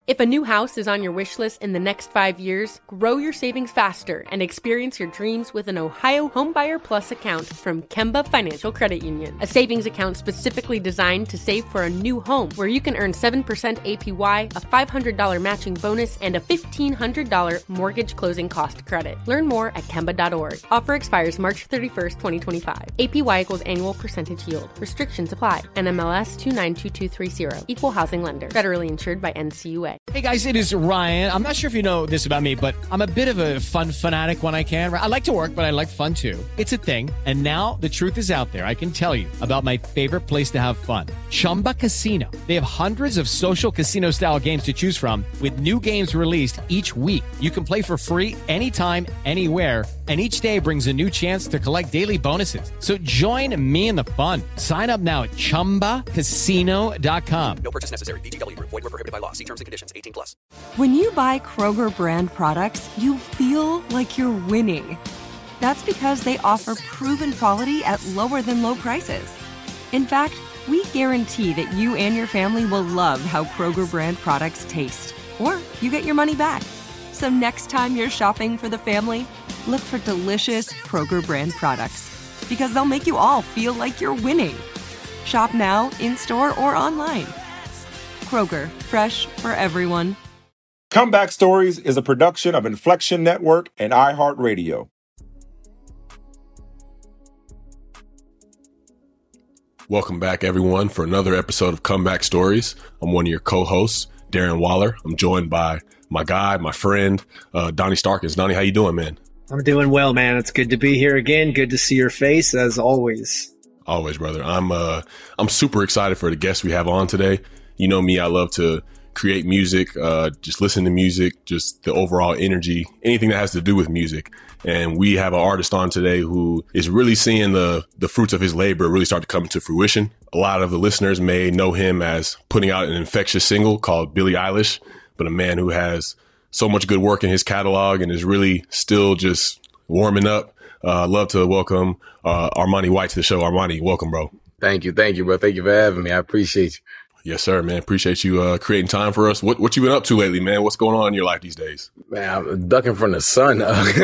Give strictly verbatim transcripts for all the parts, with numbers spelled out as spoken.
If a new house is on your wish list in the next five years, grow your savings faster and experience your dreams with an Ohio Homebuyer Plus account from Kemba Financial Credit Union. A savings account specifically designed to save for a new home where you can earn seven percent A P Y, a five hundred dollars matching bonus, and a fifteen hundred dollars mortgage closing cost credit. Learn more at Kemba dot org. Offer expires March thirty-first, twenty twenty-five. A P Y equals annual percentage yield. Restrictions apply. N M L S two nine two two three zero. Equal housing lender. Federally insured by N C U A. Hey guys, it is Ryan. I'm not sure if you know this about me, but I'm a bit of a fun fanatic when I can. I like to work, but I like fun too. It's a thing. And now the truth is out there. I can tell you about my favorite place to have fun. Chumba Casino. They have hundreds of social casino style games to choose from with new games released each week. You can play for free anytime, anywhere. And each day brings a new chance to collect daily bonuses. So join me in the fun. Sign up now at chumba casino dot com. No purchase necessary. V G W. Void where prohibited by law. See terms and conditions. eighteen plus. When you buy Kroger brand products, you feel like you're winning. That's because they offer proven quality at lower than low prices. In fact, we guarantee that you and your family will love how Kroger brand products taste, or you get your money back. So next time you're shopping for the family, look for delicious Kroger brand products, because they'll make you all feel like you're winning. Shop now, in-store, or online. Kroger, fresh for everyone. Comeback Stories is a production of Inflection Network and iHeartRadio. Welcome back, everyone, for another episode of Comeback Stories. I'm one of your co-hosts, Darren Waller. I'm joined by my guy, my friend, uh, Donnie Starkins. Donnie, how you doing, man? I'm doing well, man. It's good to be here again. Good to see your face, as always. Always, brother. I'm uh, I'm super excited for the guests we have on today. You know me, I love to create music, uh, just listen to music, just the overall energy, anything that has to do with music. And we have an artist on today who is really seeing the the fruits of his labor really start to come to fruition. A lot of the listeners may know him as putting out an infectious single called Billie Eilish, but a man who has so much good work in his catalog and is really still just warming up. Uh, I'd love to welcome uh, Armani White to the show. Armani, welcome, bro. Thank you. Thank you, bro. Thank you for having me. I appreciate you. Yes, sir, man. Appreciate you uh, creating time for us. What what you been up to lately, man? What's going on in your life these days? Man, I'm ducking from the sun.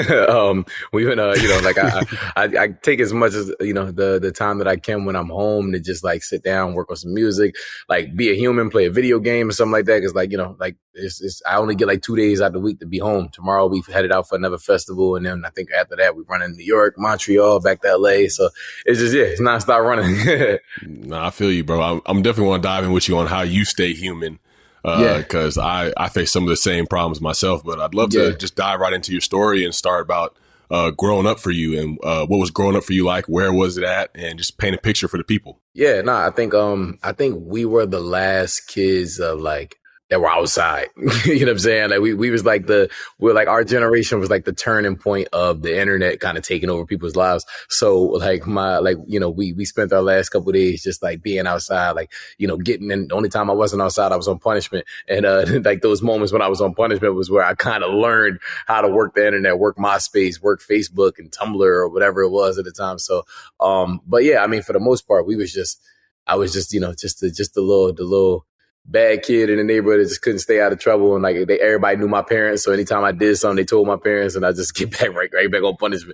um, we've been, uh, you know, like I, I, I take as much as, you know, the, the time that I can when I'm home to just like sit down, work on some music, like be a human, play a video game or something like that. Cause like, you know, like it's, it's, I only get like two days out of the week to be home. Tomorrow we've headed out for another festival. And then I think after that we run in New York, Montreal, back to L A. So it's just, yeah, it's nonstop running. Nah, I feel you, bro. I, I'm definitely want to dive in with you on how you stay human. Uh, yeah. Cause I, I face some of the same problems myself, but I'd love to yeah. just dive right into your story and start about, uh, growing up for you and, uh, what was growing up for you like, where was it at, and just paint a picture for the people. Yeah, no, nah, I think, um, I think we were the last kids of like, that were outside. You know what I'm saying? Like we, we was like the, we're like our generation was like the turning point of the internet kind of taking over people's lives. So like my, like, you know, we, we spent our last couple of days just like being outside, like, you know, getting in. The only time I wasn't outside, I was on punishment. And, uh, like those moments when I was on punishment was where I kind of learned how to work the internet, work MySpace, work Facebook and Tumblr or whatever it was at the time. So, um, but yeah, I mean, for the most part, we was just, I was just, you know, just the, just the little, the little, bad kid in the neighborhood that just couldn't stay out of trouble. And like they, everybody knew my parents. So anytime I did something, they told my parents and I just get back right, right back on punishment.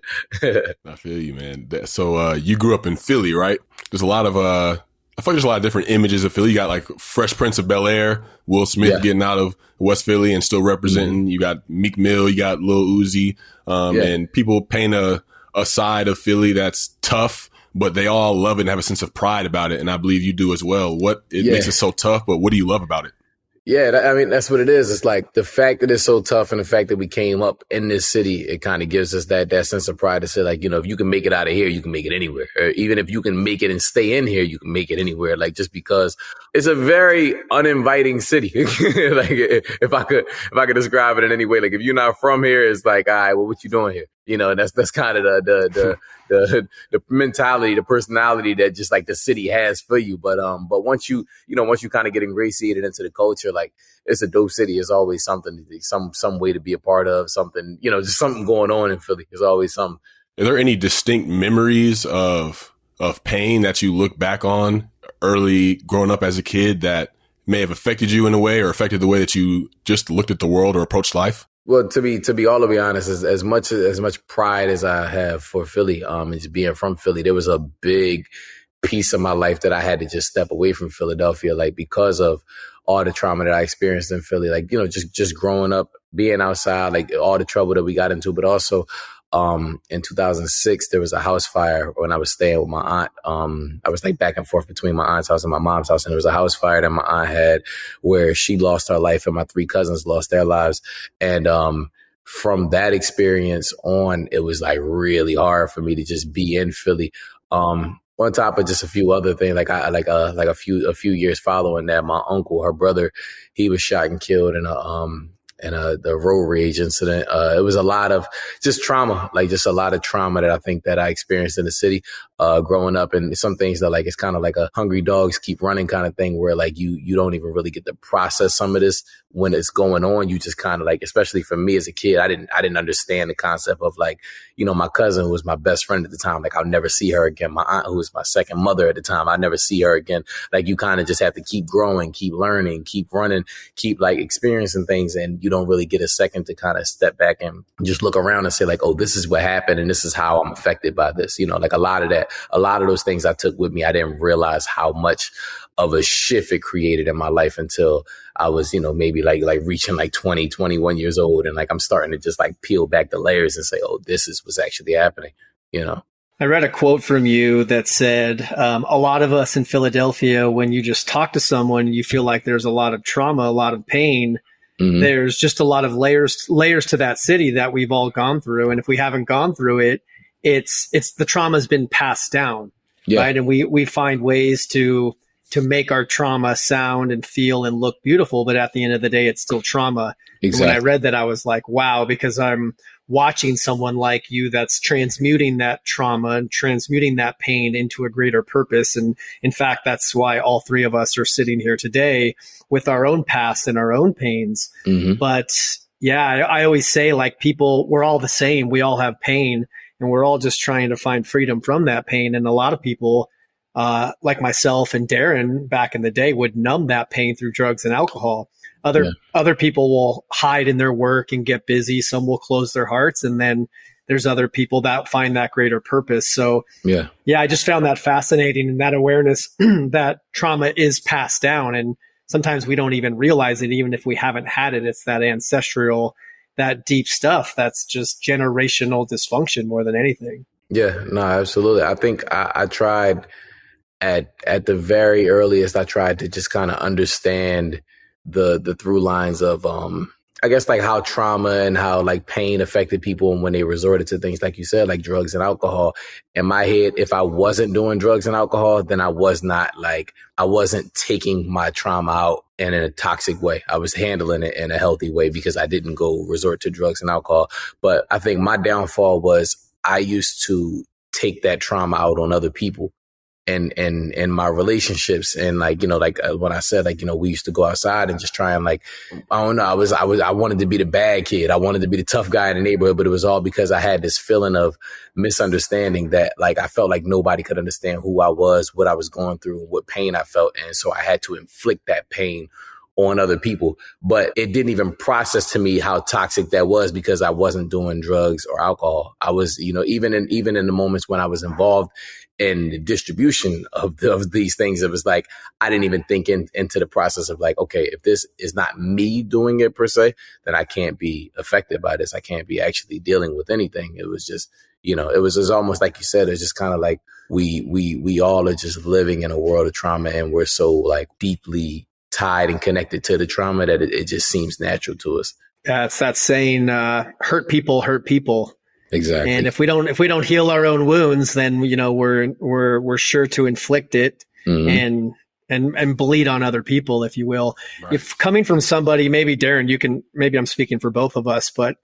I feel you, man. That, so, uh, you grew up in Philly, right? There's a lot of, uh, I feel like there's a lot of different images of Philly. You got like Fresh Prince of Bel-Air, Will Smith yeah. getting out of West Philly and still representing. Mm-hmm. You got Meek Mill, you got Lil Uzi. Um, yeah. and people paint a, a side of Philly that's tough, but they all love it and have a sense of pride about it. And I believe you do as well. What it yeah. makes it so tough, but what do you love about it? Yeah, that, I mean, that's what it is. It's like the fact that it's so tough and the fact that we came up in this city, it kind of gives us that that sense of pride to say, like, you know, if you can make it out of here, you can make it anywhere. Or even if you can make it and stay in here, you can make it anywhere. Like, just because it's a very uninviting city. Like, if I could, if I could describe it in any way, like, if you're not from here, it's like, all right, well, what you doing here? You know, and that's, that's kind of the, the, the, the, the mentality, the personality that just like the city has for you. But, um, but once you, you know, once you kind of get ingratiated into the culture, like it's a dope city. It's always something, some, some way to be a part of something, you know, just something going on in Philly. There's always something. Are there any distinct memories of, of pain that you look back on early growing up as a kid that may have affected you in a way or affected the way that you just looked at the world or approached life? Well, to be to be all to be honest, as, as much as much pride as I have for Philly, um, and just being from Philly, there was a big piece of my life that I had to just step away from Philadelphia, like because of all the trauma that I experienced in Philly, like, you know, just just growing up, being outside, like all the trouble that we got into, but also um, in two thousand six, there was a house fire when I was staying with my aunt. Um, I was like back and forth between my aunt's house and my mom's house. And there was a house fire that my aunt had where she lost her life and my three cousins lost their lives. And um, from that experience on, it was like really hard for me to just be in Philly. Um, on top of just a few other things, like I like uh like a few a few years following that, my uncle, her brother, he was shot and killed in a um in a the road rage incident. Uh, it was a lot of just trauma, like just a lot of trauma that I think that I experienced in the city uh, growing up, and some things that like it's kind of like a hungry dogs keep running kind of thing, where like you you don't even really get to process some of this when it's going on. You just kind of like, especially for me as a kid, I didn't I didn't understand the concept of like, you know, my cousin was my best friend at the time. Like I'll never see her again. My aunt, who was my second mother at the time, I never see her again. Like you kind of just have to keep growing, keep learning, keep running, keep like experiencing things, and you don't really get a second to kind of step back and just look around and say like, oh, this is what happened and this is how I'm affected by this. You know, like a lot of that, a lot of those things I took with me, I didn't realize how much of a shift it created in my life until I was, you know, maybe like like reaching like twenty, twenty-one years old. And like I'm starting to just like peel back the layers and say, oh, this is what's actually happening, you know. I read a quote from you that said, um, a lot of us in Philadelphia, when you just talk to someone, you feel like there's a lot of trauma, a lot of pain. Mm-hmm. There's just a lot of layers layers to that city that we've all gone through. And if we haven't gone through it, it's it's the trauma's been passed down. Yeah. Right. And we, we find ways to to make our trauma sound and feel and look beautiful. But at the end of the day, it's still trauma. Exactly. When I read that, I was like, wow, because I'm watching someone like you that's transmuting that trauma and transmuting that pain into a greater purpose. And in fact, that's why all three of us are sitting here today with our own past and our own pains. Mm-hmm. But yeah, I, I always say like people, we're all the same. We all have pain and we're all just trying to find freedom from that pain. And a lot of people, uh, like myself and Darren back in the day, would numb that pain through drugs and alcohol. Other, yeah. other people will hide in their work and get busy. Some will close their hearts. And then there's other people that find that greater purpose. So yeah, yeah, I just found that fascinating, and that awareness that trauma is passed down. And sometimes we don't even realize it, even if we haven't had it. It's that ancestral, that deep stuff that's just generational dysfunction more than anything. Yeah, no, absolutely. I think I, I tried at at the very earliest, I tried to just kind of understand the the through lines of um I guess like how trauma and how like pain affected people when they resorted to things like you said, like drugs and alcohol. In my head, if I wasn't doing drugs and alcohol, then I was not like I wasn't taking my trauma out in a toxic way. I was handling it in a healthy way because I didn't go resort to drugs and alcohol. But I think my downfall was I used to take that trauma out on other people. And, and, and my relationships. And like, you know, like uh, when I said, like, you know, we used to go outside and just try and like, I don't know, I was, I was, I wanted to be the bad kid. I wanted to be the tough guy in the neighborhood, but it was all because I had this feeling of misunderstanding that like, I felt like nobody could understand who I was, what I was going through, what pain I felt. And so I had to inflict that pain on other people, but it didn't even process to me how toxic that was because I wasn't doing drugs or alcohol. I was, you know, even in, even in the moments when I was involved in the distribution of, the, of these things, it was like, I didn't even think in, into the process of like, okay, if this is not me doing it per se, then I can't be affected by this. I can't be actually dealing with anything. It was just, you know, it was, it was almost like you said, it's just kind of like we, we, we all are just living in a world of trauma, and we're so like deeply tied and connected to the trauma that it, it just seems natural to us. Yeah, it's that saying, uh, hurt people hurt people. Exactly. And if we don't if we don't heal our own wounds, then you know we're we're we're sure to inflict it mm-hmm. and and and bleed on other people, if you will. Right. If coming from somebody, maybe Darren, you can maybe I'm speaking for both of us, but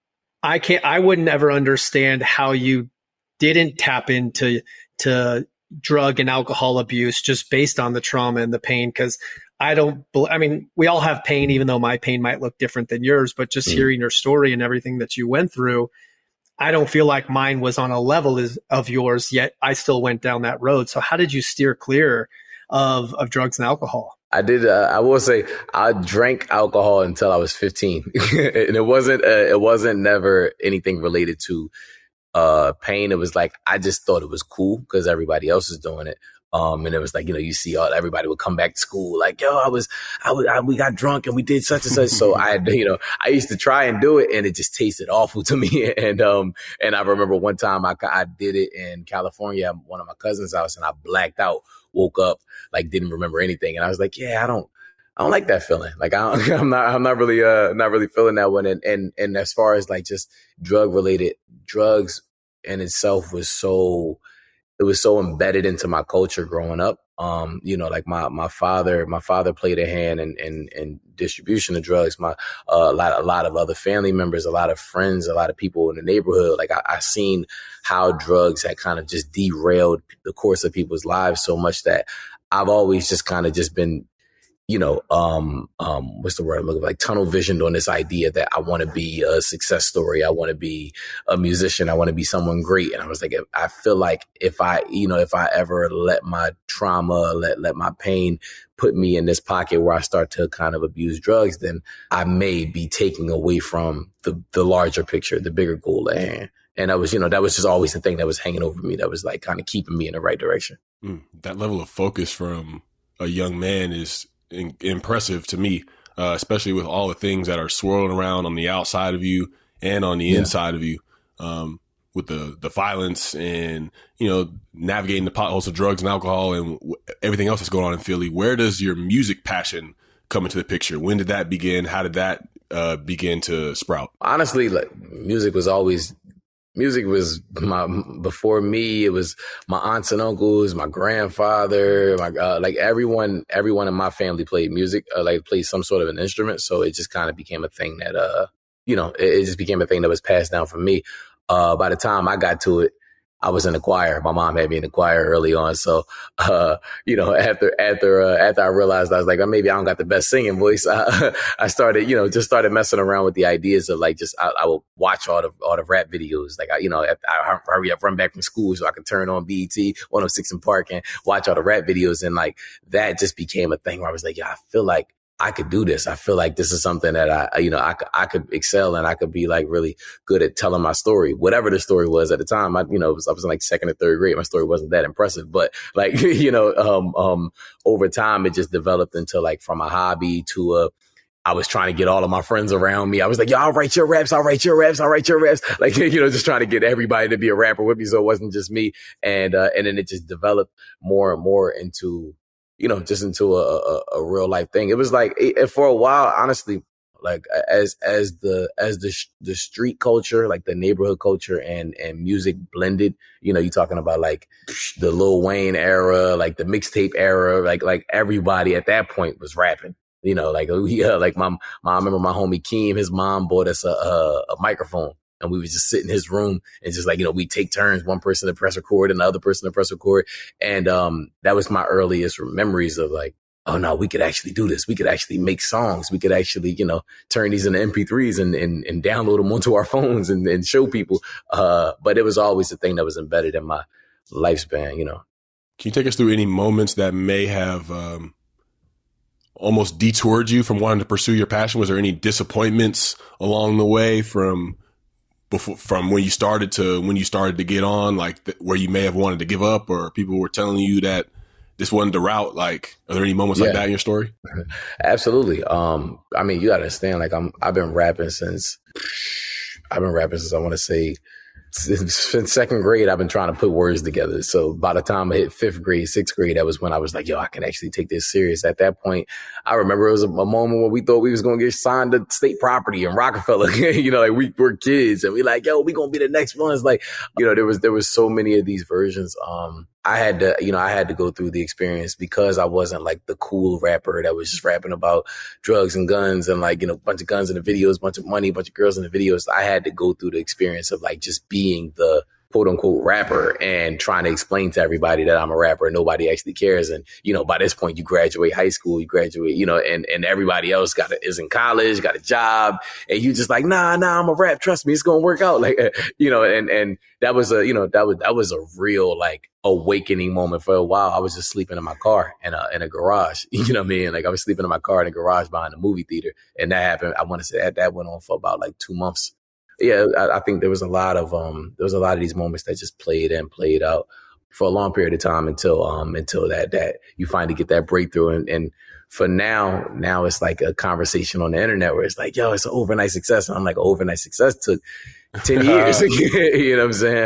I can't I wouldn't ever understand how you didn't tap into to drug and alcohol abuse just based on the trauma and the pain, because I don't, I mean, we all have pain, even though my pain might look different than yours, but just mm. hearing your story and everything that you went through, I don't feel like mine was on a level as, of yours, yet I still went down that road. So how did you steer clear of, of drugs and alcohol? I did. Uh, I will say I drank alcohol until I was fifteen, and it wasn't. Uh, it wasn't never anything related to uh, pain. It was like I just thought it was cool because everybody else was doing it. Um, and it was like, you know, you see all, everybody would come back to school like, yo, I was, I was, I, we got drunk and we did such and such. So I had, you know, I used to try and do it and it just tasted awful to me. And, um, and I remember one time I, I did it in California at one of my cousin's house and I blacked out, woke up, like didn't remember anything. And I was like, yeah, I don't, I don't like that feeling. Like I don't, I'm not, I'm not really, uh, not really feeling that one. And, and, and as far as like just drug related, drugs in itself was so, it was so embedded into my culture growing up. Um, you know, like my, my father, my father played a hand in, in, in distribution of drugs. My, uh, a lot, a lot of other family members, a lot of friends, a lot of people in the neighborhood. Like I, I seen how drugs had kind of just derailed the course of people's lives so much that I've always just kind of just been, you know, um, um, what's the word I'm looking for? Like tunnel visioned on this idea that I want to be a success story. I want to be a musician. I want to be someone great. And I was like, I feel like if I, you know, if I ever let my trauma, let, let my pain put me in this pocket where I start to kind of abuse drugs, then I may be taking away from the, the larger picture, the bigger goal at hand. And that was, you know, that was just always the thing that was hanging over me. That was like kind of keeping me in the right direction. Mm, that level of focus from a young man is in- impressive to me, uh, especially with all the things that are swirling around on the outside of you and on the yeah. inside of you, um, with the, the violence and, you know, navigating the potholes of drugs and alcohol and w- everything else that's going on in Philly. Where does your music passion come into the picture? When did that begin? How did that uh, begin to sprout? Honestly, like music was always Music was my, before me, it was my aunts and uncles, my grandfather, my, uh, like everyone, everyone in my family played music, uh, like played some sort of an instrument. So it just kind of became a thing that, uh, you know, it, it just became a thing that was passed down from me. Uh, by the time I got to it, I was in the choir. My mom had me in the choir early on. So, uh, you know, after, after, uh, after I realized I was like, oh, maybe I don't got the best singing voice. I, I started, you know, just started messing around with the ideas of like, just, I, I would watch all the, all the rap videos. Like, I, you know, I, I hurry up, run back from school so I could turn on B E T one oh six in Park and watch all the rap videos. And like, that just became a thing where I was like, yeah, I feel like I could do this. I feel like this is something that I, you know, I, I could excel and I could be like really good at telling my story, whatever the story was at the time. I, you know, was, I was in like second or third grade. My story wasn't that impressive, but like, you know, um, um, over time, it just developed into like from a hobby to a, I was trying to get all of my friends around me. I was like, yo, I'll write your raps. I'll write your raps. I'll write your raps. Like, you know, just trying to get everybody to be a rapper with me. So it wasn't just me. And, uh, and then it just developed more and more into, you know, just into a, a, a real life thing. It was like it, for a while, honestly, like as, as the, as the, the street culture, like the neighborhood culture and, and music blended, you know, you're talking about like the Lil Wayne era, like the mixtape era, like, like everybody at that point was rapping, you know, like, yeah, like my, my, I remember my homie Keem, his mom bought us a, a, a microphone. And we would just sit in his room and just like, you know, we take turns, one person to press record and the other person to press record. And um, that was my earliest memories of like, oh, no, we could actually do this. We could actually make songs. We could actually, you know, turn these into M P threes and, and, and download them onto our phones and, and show people. Uh, but it was always a thing that was embedded in my lifespan, you know. Can you take us through any moments that may have um, almost detoured you from wanting to pursue your passion? Was there any disappointments along the way from Before, from when you started to when you started to get on, like th- where you may have wanted to give up or people were telling you that this wasn't the route? Like, are there any moments yeah. like that in your story? Absolutely. Um, I mean, you gotta understand, like I'm, I've been rapping since, I've been rapping since I want to say since second grade. I've been trying to put words together. So by the time I hit fifth grade, sixth grade, that was when I was like, yo, I can actually take this serious. At that point, I remember it was a, a moment when we thought we was going to get signed to state property in Rockefeller. You know, like we were kids and we like, yo, we going to be the next ones. Like, you know, there was, there was so many of these versions. Um, I had to, you know, I had to go through the experience because I wasn't like the cool rapper that was just rapping about drugs and guns and like, you know, a bunch of guns in the videos, bunch of money, bunch of girls in the videos. I had to go through the experience of like just being the quote unquote rapper and trying to explain to everybody that I'm a rapper and nobody actually cares. And, you know, by this point you graduate high school, you graduate, you know, and, and everybody else got a, is in college, got a job. And you just like, nah, nah, I'm a rap. Trust me, it's going to work out. Like, you know, and, and that was a, you know, that was, that was a real like awakening moment. For a while, I was just sleeping in my car in a, in a garage, you know what I mean? Like I was sleeping in my car in a garage behind the movie theater. And that happened. I want to say that that went on for about like two months. Yeah, I, I think there was a lot of um, there was a lot of these moments that just played and played out for a long period of time until um until that that you finally get that breakthrough. And, and for now, now it's like a conversation on the internet where it's like, yo, it's an overnight success. And I'm like, overnight success took ten years. You know what I'm saying?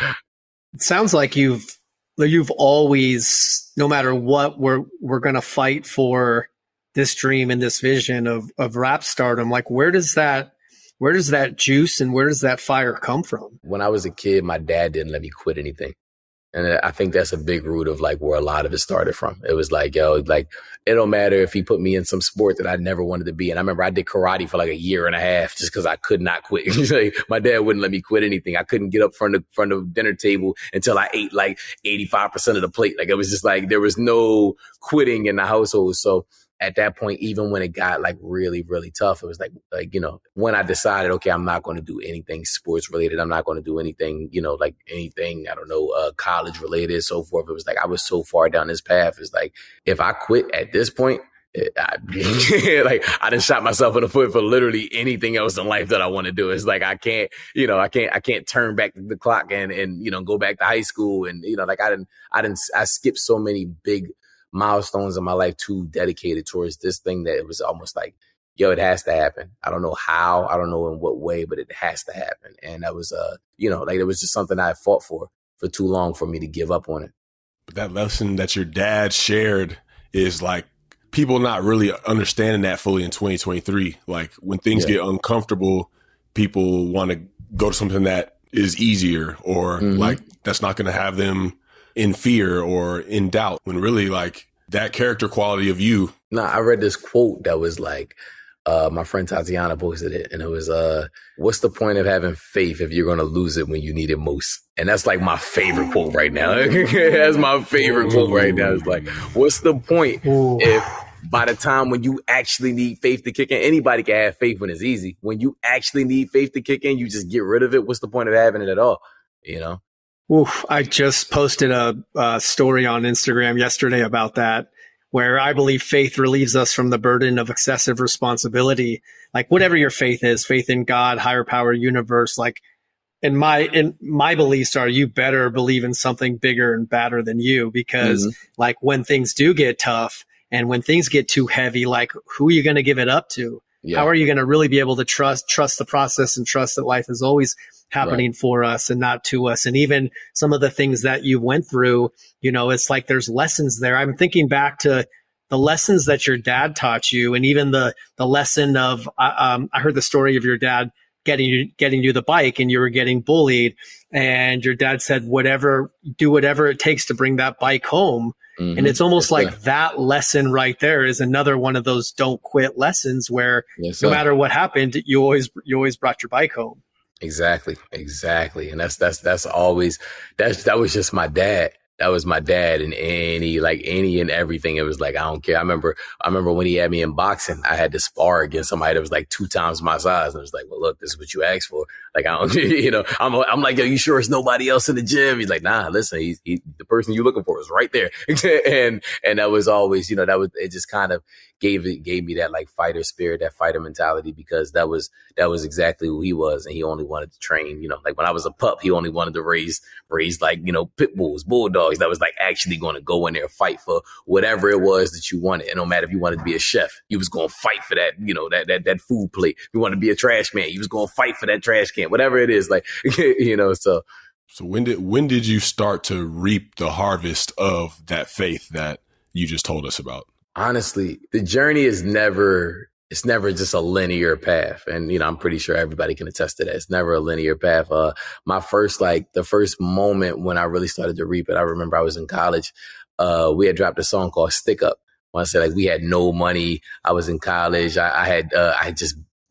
It sounds like you've you've always, no matter what, we're we're gonna fight for this dream and this vision of of rap stardom. Like, where does that Where does that juice and where does that fire come from? When I was a kid, my dad didn't let me quit anything. And I think that's a big root of like where a lot of it started from. It was like, yo, like, it don't matter if he put me in some sport that I never wanted to be in. I remember I did karate for like a year and a half just because I could not quit. Like, my dad wouldn't let me quit anything. I couldn't get up front of front of the dinner table until I ate like eighty-five percent of the plate. Like, it was just like there was no quitting in the household. So at that point, even when it got like really, really tough, it was like, like, you know, when I decided, okay, I'm not going to do anything sports related. I'm not going to do anything, you know, like anything, I don't know, uh, college related, so forth. It was like, I was so far down this path. It's like, if I quit at this point, it, I, like I done shot myself in the foot for literally anything else in life that I want to do. It's like, I can't, you know, I can't, I can't turn back the clock and, and, you know, go back to high school. And, you know, like I didn't, I didn't, I skipped so many big milestones in my life too dedicated towards this thing that it was almost like, yo, it has to happen. I don't know how, I don't know in what way, but it has to happen. And that was, uh, you know, like it was just something I had fought for for too long for me to give up on it. But that lesson that your dad shared is like people not really understanding that fully in twenty twenty-three. Like when things yeah. get uncomfortable, people want to go to something that is easier or mm-hmm. like that's not going to have them in fear or in doubt, when really like that character quality of you. No, I read this quote that was like, uh, my friend Tatiana posted it, and it was, uh, what's the point of having faith if you're going to lose it when you need it most? And that's like my favorite quote right now. That's my favorite quote right now. It's like, what's the point Ooh. if by the time when you actually need faith to kick in, anybody can have faith when it's easy. When you actually need faith to kick in, you just get rid of it. What's the point of having it at all? You know? Oof, I just posted a, a story on Instagram yesterday about that, where I believe faith relieves us from the burden of excessive responsibility. Like whatever your faith is, faith in God, higher power, universe, like in my, in my beliefs are you better believe in something bigger and badder than you, because mm-hmm. like when things do get tough and when things get too heavy, like who are you going to give it up to? Yeah. How are you going to really be able to trust, trust the process and trust that life is always happening right. for us and not to us? And even some of the things that you went through, you know, it's like there's lessons there. I'm thinking back to the lessons that your dad taught you, and even the the lesson of uh, um, I heard the story of your dad getting you getting you the bike, and you were getting bullied, and your dad said, "Whatever, do whatever it takes to bring that bike home." Mm-hmm. And it's almost yes, like sir. that lesson right there is another one of those don't quit lessons where yes, no matter what happened, you always you always brought your bike home. Exactly. Exactly. And that's, that's, that's always, that's, that was just my dad. That was my dad and any, like any and everything. It was like, I don't care. I remember, I remember when he had me in boxing, I had to spar against somebody that was like two times my size. And it was like, well, look, this is what you asked for. Like, I don't, you know, I'm, I'm like, are you sure it's nobody else in the gym? He's like, nah, listen, he's, he, the person you're looking for is right there. and, and that was always, you know, that was, it just kind of gave it, gave me that like fighter spirit, that fighter mentality, because that was, that was exactly who he was. And he only wanted to train, you know, like when I was a pup, he only wanted to raise, raise like, you know, pit bulls, bulldogs. That was like actually going to go in there and fight for whatever it was that you wanted. And no matter if you wanted to be a chef, you was going to fight for that, you know, that, that, that food plate. If you wanted to be a trash man, you was going to fight for that trash can, whatever it is, like, you know, so. So when did, when did you start to reap the harvest of that faith that you just told us about? Honestly, the journey is never, it's never just a linear path. And, you know, I'm pretty sure everybody can attest to that. It's never a linear path. Uh, my first, like the first moment when I really started to reap it, I remember I was in college. Uh, we had dropped a song called Stick Up. When I said like we had no money, I was in college. I, I had, uh, I had just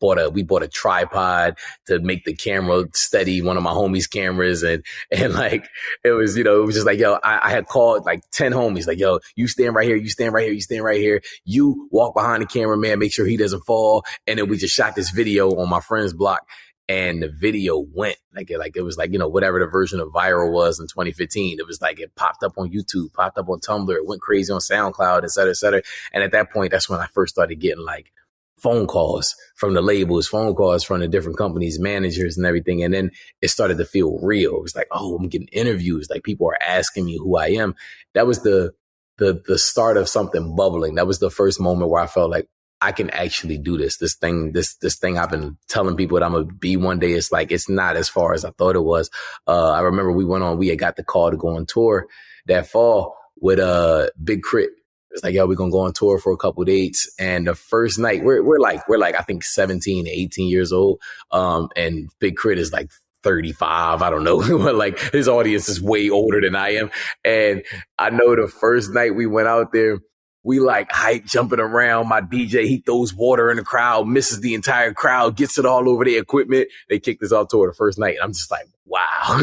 bought a, we bought a tripod to make the camera steady, one of my homies' cameras. And, and like, it was, you know, it was just like, yo, I, I had called like ten homies, like, yo, you stand right here, you stand right here, you stand right here. You walk behind the cameraman, make sure he doesn't fall. And then we just shot this video on my friend's block. And the video went like it, like it was like, you know, whatever the version of viral was in twenty fifteen. It was like it popped up on YouTube, popped up on Tumblr, it went crazy on SoundCloud, et cetera, et cetera. And at that point, that's when I first started getting like phone calls from the labels, phone calls from the different companies, managers and everything. And then it started to feel real. It was like, oh, I'm getting interviews. Like people are asking me who I am. That was the the the start of something bubbling. That was the first moment where I felt like, I can actually do this. This thing, this this thing I've been telling people that I'm going to be one day, it's like, it's not as far as I thought it was. Uh, I remember we went on, we had got the call to go on tour that fall with uh, Big Crit. It's like, yo, we're going to go on tour for a couple of dates. And the first night, we're we're like, we're like, I think seventeen, eighteen years old. Um, and Big Crit is like thirty-five. I don't know. Like his audience is way older than I am. And I know the first night we went out there, we like hype jumping around. My D J, he throws water in the crowd, misses the entire crowd, gets it all over their equipment. They kicked us off tour the first night. I'm just like, wow.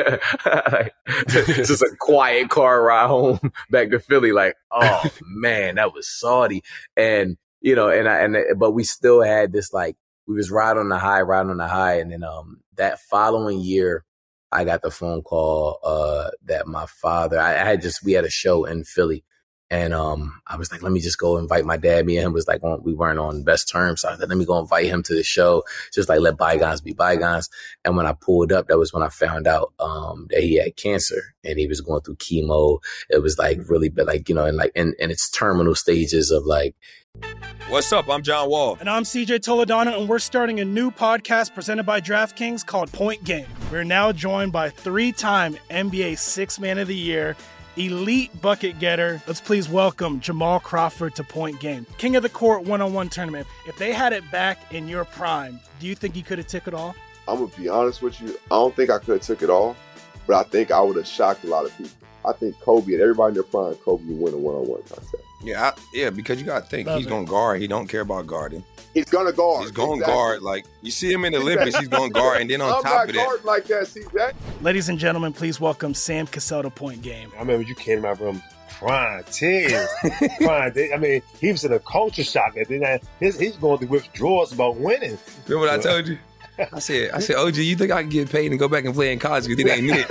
It's just a quiet car ride home back to Philly. Like, oh man, that was salty. And, you know, and I, and, but we still had this, like, we was riding on the high, riding on the high. And then, um, that following year, I got the phone call, uh, that my father, I, I had just, we had a show in Philly. And um, I was like, let me just go invite my dad. Me and him was like, on, we weren't on best terms. So I was like, let me go invite him to the show. Just like let bygones be bygones. And when I pulled up, that was when I found out um, that he had cancer and he was going through chemo. It was like really, but like, you know, and like in, in its terminal stages of like. What's up? I'm John Wall. And I'm C J Toledano, and we're starting a new podcast presented by DraftKings called Point Game. We're now joined by three-time N B A Sixth Man of the Year, elite bucket getter. Let's please welcome Jamal Crawford to Point Game. King of the Court one-on-one tournament. If they had it back in your prime, do you think you could have took it all? I'm going to be honest with you. I don't think I could have took it all, but I think I would have shocked a lot of people. I think Kobe and everybody in their prime, Kobe would win a one-on-one contest. Yeah, I, yeah, because you got to think, Love he's going to guard. He don't care about guarding. He's going to guard. He's going to exactly. guard. Like, you see him in the Olympics, he's going to guard. And then on I'm top of that. I'm not guarding like that, C J. Ladies and gentlemen, please welcome Sam Cassell to Point Game. I remember you came in my room crying, tears, crying. I mean, he was in a culture shock. And then his, he's going through withdrawals about winning. Remember what I told you? I said, I said, O G, you think I can get paid and go back and play in college because it ain't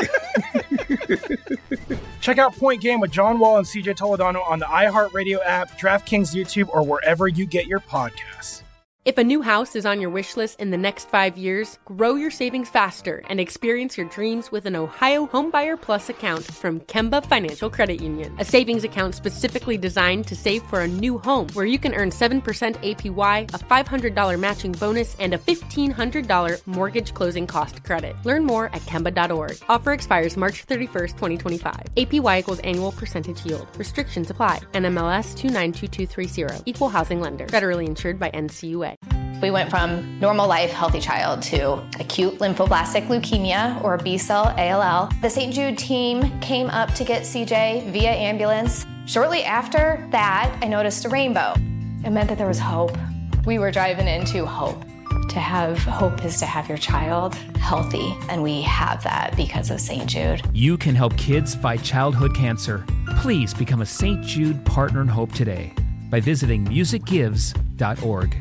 it? Check out Point Game with John Wall and C J Toledano on the iHeartRadio app, DraftKings YouTube, or wherever you get your podcasts. If a new house is on your wish list in the next five years, grow your savings faster and experience your dreams with an Ohio Homebuyer Plus account from Kemba Financial Credit Union. A savings account specifically designed to save for a new home where you can earn seven percent A P Y, a five hundred dollars matching bonus, and a fifteen hundred dollars mortgage closing cost credit. Learn more at Kemba dot org. Offer expires March thirty-first, twenty twenty-five. A P Y equals annual percentage yield. Restrictions apply. N M L S two nine two two three zero. Equal housing lender. Federally insured by N C U A. We went from normal life, healthy child to acute lymphoblastic leukemia, or B-cell A L L. The Saint Jude team came up to get C J via ambulance. Shortly after that, I noticed a rainbow. It meant that there was hope. We were driving into hope. To have hope is to have your child healthy, and we have that because of Saint Jude. You can help kids fight childhood cancer. Please become a Saint Jude Partner in Hope today by visiting music gives dot org.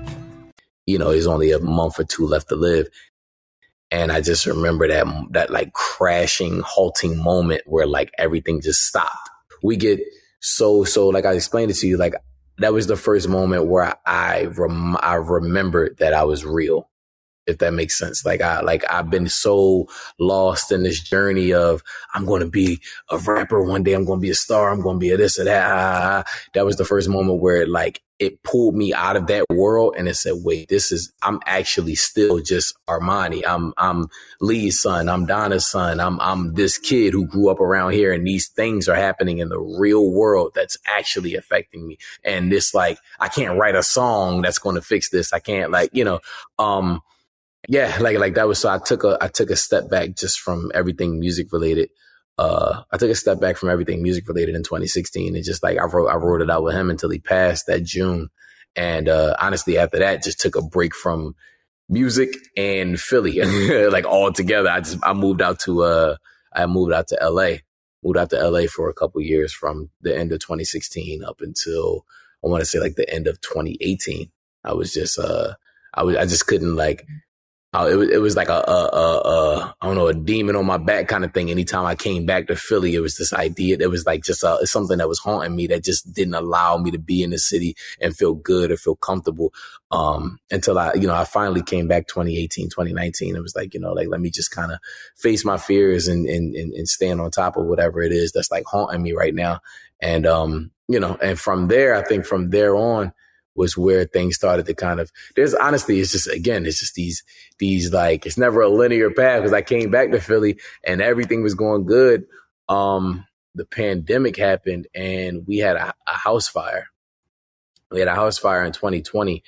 You know, there's only a month or two left to live. And I just remember that, that like crashing, halting moment where like everything just stopped. We get so, so like I explained it to you, like that was the first moment where I, rem- I remembered that I was real. If that makes sense. Like I, like I've been so lost in this journey of, I'm going to be a rapper one day. I'm going to be a star. I'm going to be a this or that. That was the first moment where it, like, it pulled me out of that world and it said, wait, this is, I'm actually still just Armani. I'm, I'm Lee's son. I'm Donna's son. I'm, I'm this kid who grew up around here, and these things are happening in the real world that's actually affecting me. And this, like, I can't write a song that's going to fix this. I can't, like, you know, um, yeah, like, like that was, so I took a, I took a step back just from everything music related. Uh, I took a step back from everything music related in twenty sixteen, and just like I wrote, I wrote it out with him until he passed that June. And uh, honestly, after that, just took a break from music and Philly, like all together. I just I moved out to uh I moved out to L A, moved out to L A for a couple of years from the end of twenty sixteen up until I want to say like the end of twenty eighteen. I was just uh I was I just couldn't like. Uh, it was it was like a, a, a, a I don't know, a demon on my back kind of thing. Anytime I came back to Philly, it was this idea. It was like just a, something that was haunting me that just didn't allow me to be in the city and feel good or feel comfortable. Um, until I, you know, I finally came back twenty eighteen, twenty nineteen. It was like, you know, like, let me just kind of face my fears and, and, and, and stand on top of whatever it is that's like haunting me right now. And, um, you know, and from there, I think from there on, was where things started to kind of, there's honestly, it's just, again, it's just these, these like, it's never a linear path because I came back to Philly and everything was going good. Um, the pandemic happened and we had a, a house fire. We had a house fire in twenty twenty.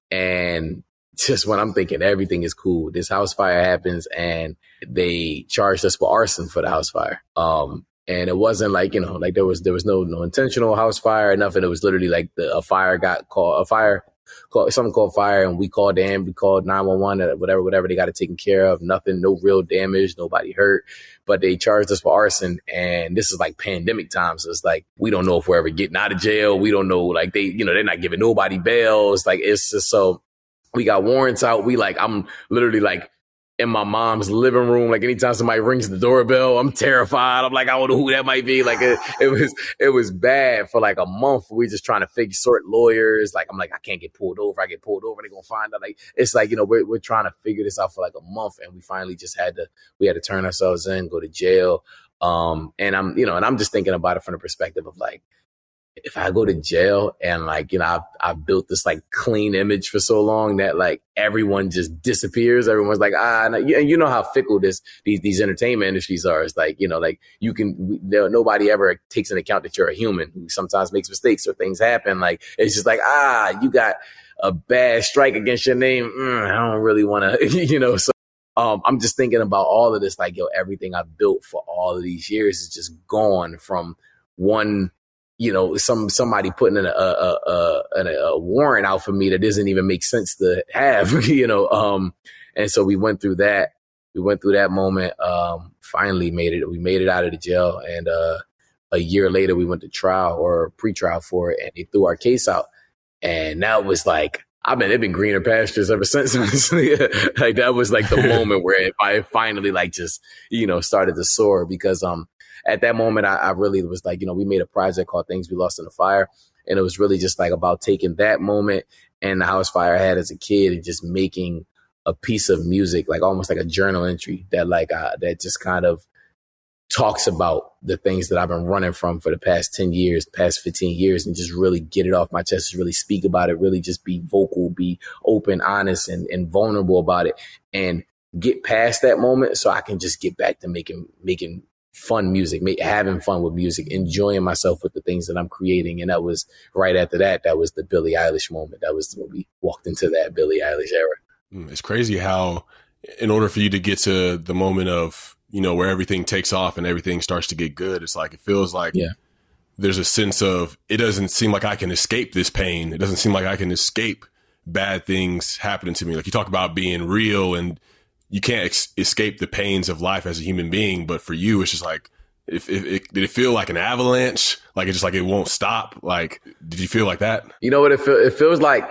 And just when I'm thinking everything is cool, this house fire happens and they charged us for arson for the house fire. Um, And it wasn't like, you know, like there was there was no no intentional house fire or nothing. It was literally like the, a fire got called, a fire, called, something called fire. And we called them, we called nine one one, whatever, whatever. They got it taken care of. Nothing, no real damage, nobody hurt. But they charged us for arson. And this is like pandemic time. So it's like, we don't know if we're ever getting out of jail. We don't know, like they, you know, they're not giving nobody bail. It's like, it's just so we got warrants out. We like, I'm literally like, in my mom's living room, like anytime somebody rings the doorbell, I'm terrified. I'm like, I don't know who that might be. Like it, it was, it was bad for like a month. We just trying to figure sort lawyers. Like I'm like, I can't get pulled over. I get pulled over, they're gonna find out. Like it's like, you know, we're we're trying to figure this out for like a month, and we finally just had to, we had to turn ourselves in, go to jail. Um, and I'm, you know, and I'm just thinking about it from the perspective of like, if I go to jail and like, you know, I've, I've built this like clean image for so long that like everyone just disappears. Everyone's like, ah, and you, you know how fickle this, these, these entertainment industries are. It's like, you know, like you can, there, nobody ever takes into account that you're a human who sometimes makes mistakes or things happen. Like, it's just like, ah, you got a bad strike against your name. Mm, I don't really want to, you know, so um, I'm just thinking about all of this. Like, yo, everything I've built for all of these years is just gone from one, you know, some somebody putting in a, a, a, a, a warrant out for me that doesn't even make sense to have, you know. Um, and so we went through that. We went through that moment. Um, finally made it. We made it out of the jail. And uh, a year later, we went to trial or pre-trial for it, and they threw our case out. And that was like, I mean, it's been greener pastures ever since. Honestly, like that was like the moment where I finally like just, you know, started to soar because um. At that moment, I, I really was like, you know, we made a project called Things We Lost in the Fire. And it was really just like about taking that moment and the house fire I had as a kid and just making a piece of music, like almost like a journal entry that like, uh, that just kind of talks about the things that I've been running from for the past ten years, past fifteen years, and just really get it off my chest, just really speak about it, really just be vocal, be open, honest, and, and vulnerable about it and get past that moment so I can just get back to making, making, fun music, make, having fun with music, enjoying myself with the things that I'm creating. And that was right after that, that was the Billie Eilish moment. That was when we walked into that Billie Eilish era. It's crazy how in order for you to get to the moment of, you know, where everything takes off and everything starts to get good, it's like, it feels like yeah. there's a sense of, it doesn't seem like I can escape this pain. It doesn't seem like I can escape bad things happening to me. Like you talk about being real and you can't ex- escape the pains of life as a human being. But for you, it's just like, if, if it, did it feel like an avalanche? Like it's just like, it won't stop. Like, did you feel like that? You know what? It, feel, it feels like,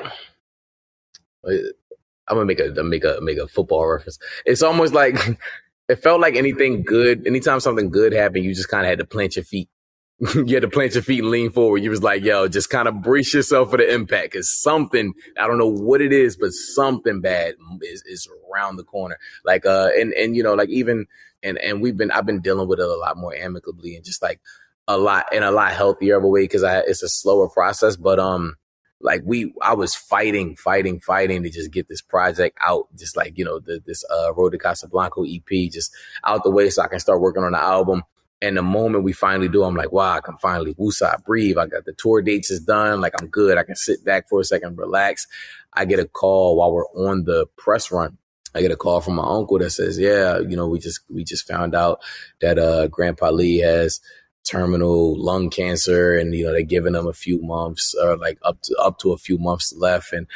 I'm going to make a, make a, make a football reference. It's almost like, it felt like anything good, anytime something good happened, you just kind of had to plant your feet. You had to plant your feet and lean forward. You was like, yo, just kind of brace yourself for the impact. Cause something, I don't know what it is, but something bad is, is around the corner. Like, uh, and, and, you know, like even, and, and we've been, I've been dealing with it a lot more amicably and just like a lot in a lot healthier of a way. Cause I, it's a slower process, but, um, like we, I was fighting, fighting, fighting to just get this project out. Just like, you know, the, this, uh, Road to Casablanca E P just out the way so I can start working on the album. And the moment we finally do, I'm like, wow, I can finally woosah, breathe. I got the tour dates is done. Like, I'm good. I can sit back for a second, relax. I get a call while we're on the press run. I get a call from my uncle that says, yeah, you know, we just, we just found out that, uh, Grandpa Lee has, terminal lung cancer, and you know they're giving him a few months or like up to up to a few months left, and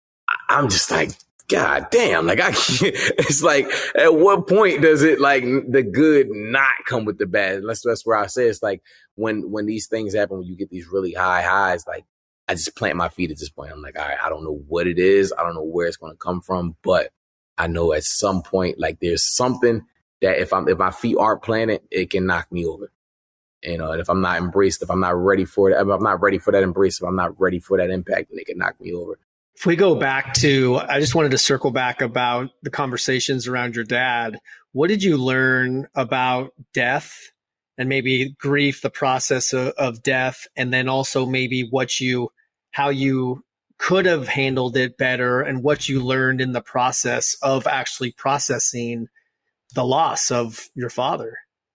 I'm just like, God damn, like I can't, it's like, at what point does it like the good not come with the bad? That's, that's where I say it's like when, when these things happen, when you get these really high highs, like I just plant my feet at this point. I'm like, all right, I don't know what it is. I don't know where it's going to come from, but I know at some point, like there's something that if I'm, if my feet aren't planted, it can knock me over. You know, and if I'm not embraced, if I'm not ready for it, if I'm not ready for that embrace, if I'm not ready for that impact, then it can knock me over. If we go back to, I just wanted to circle back about the conversations around your dad. What did you learn about death and maybe grief, the process of, of death, and then also maybe what you, how you could have handled it better and what you learned in the process of actually processing the loss of your father?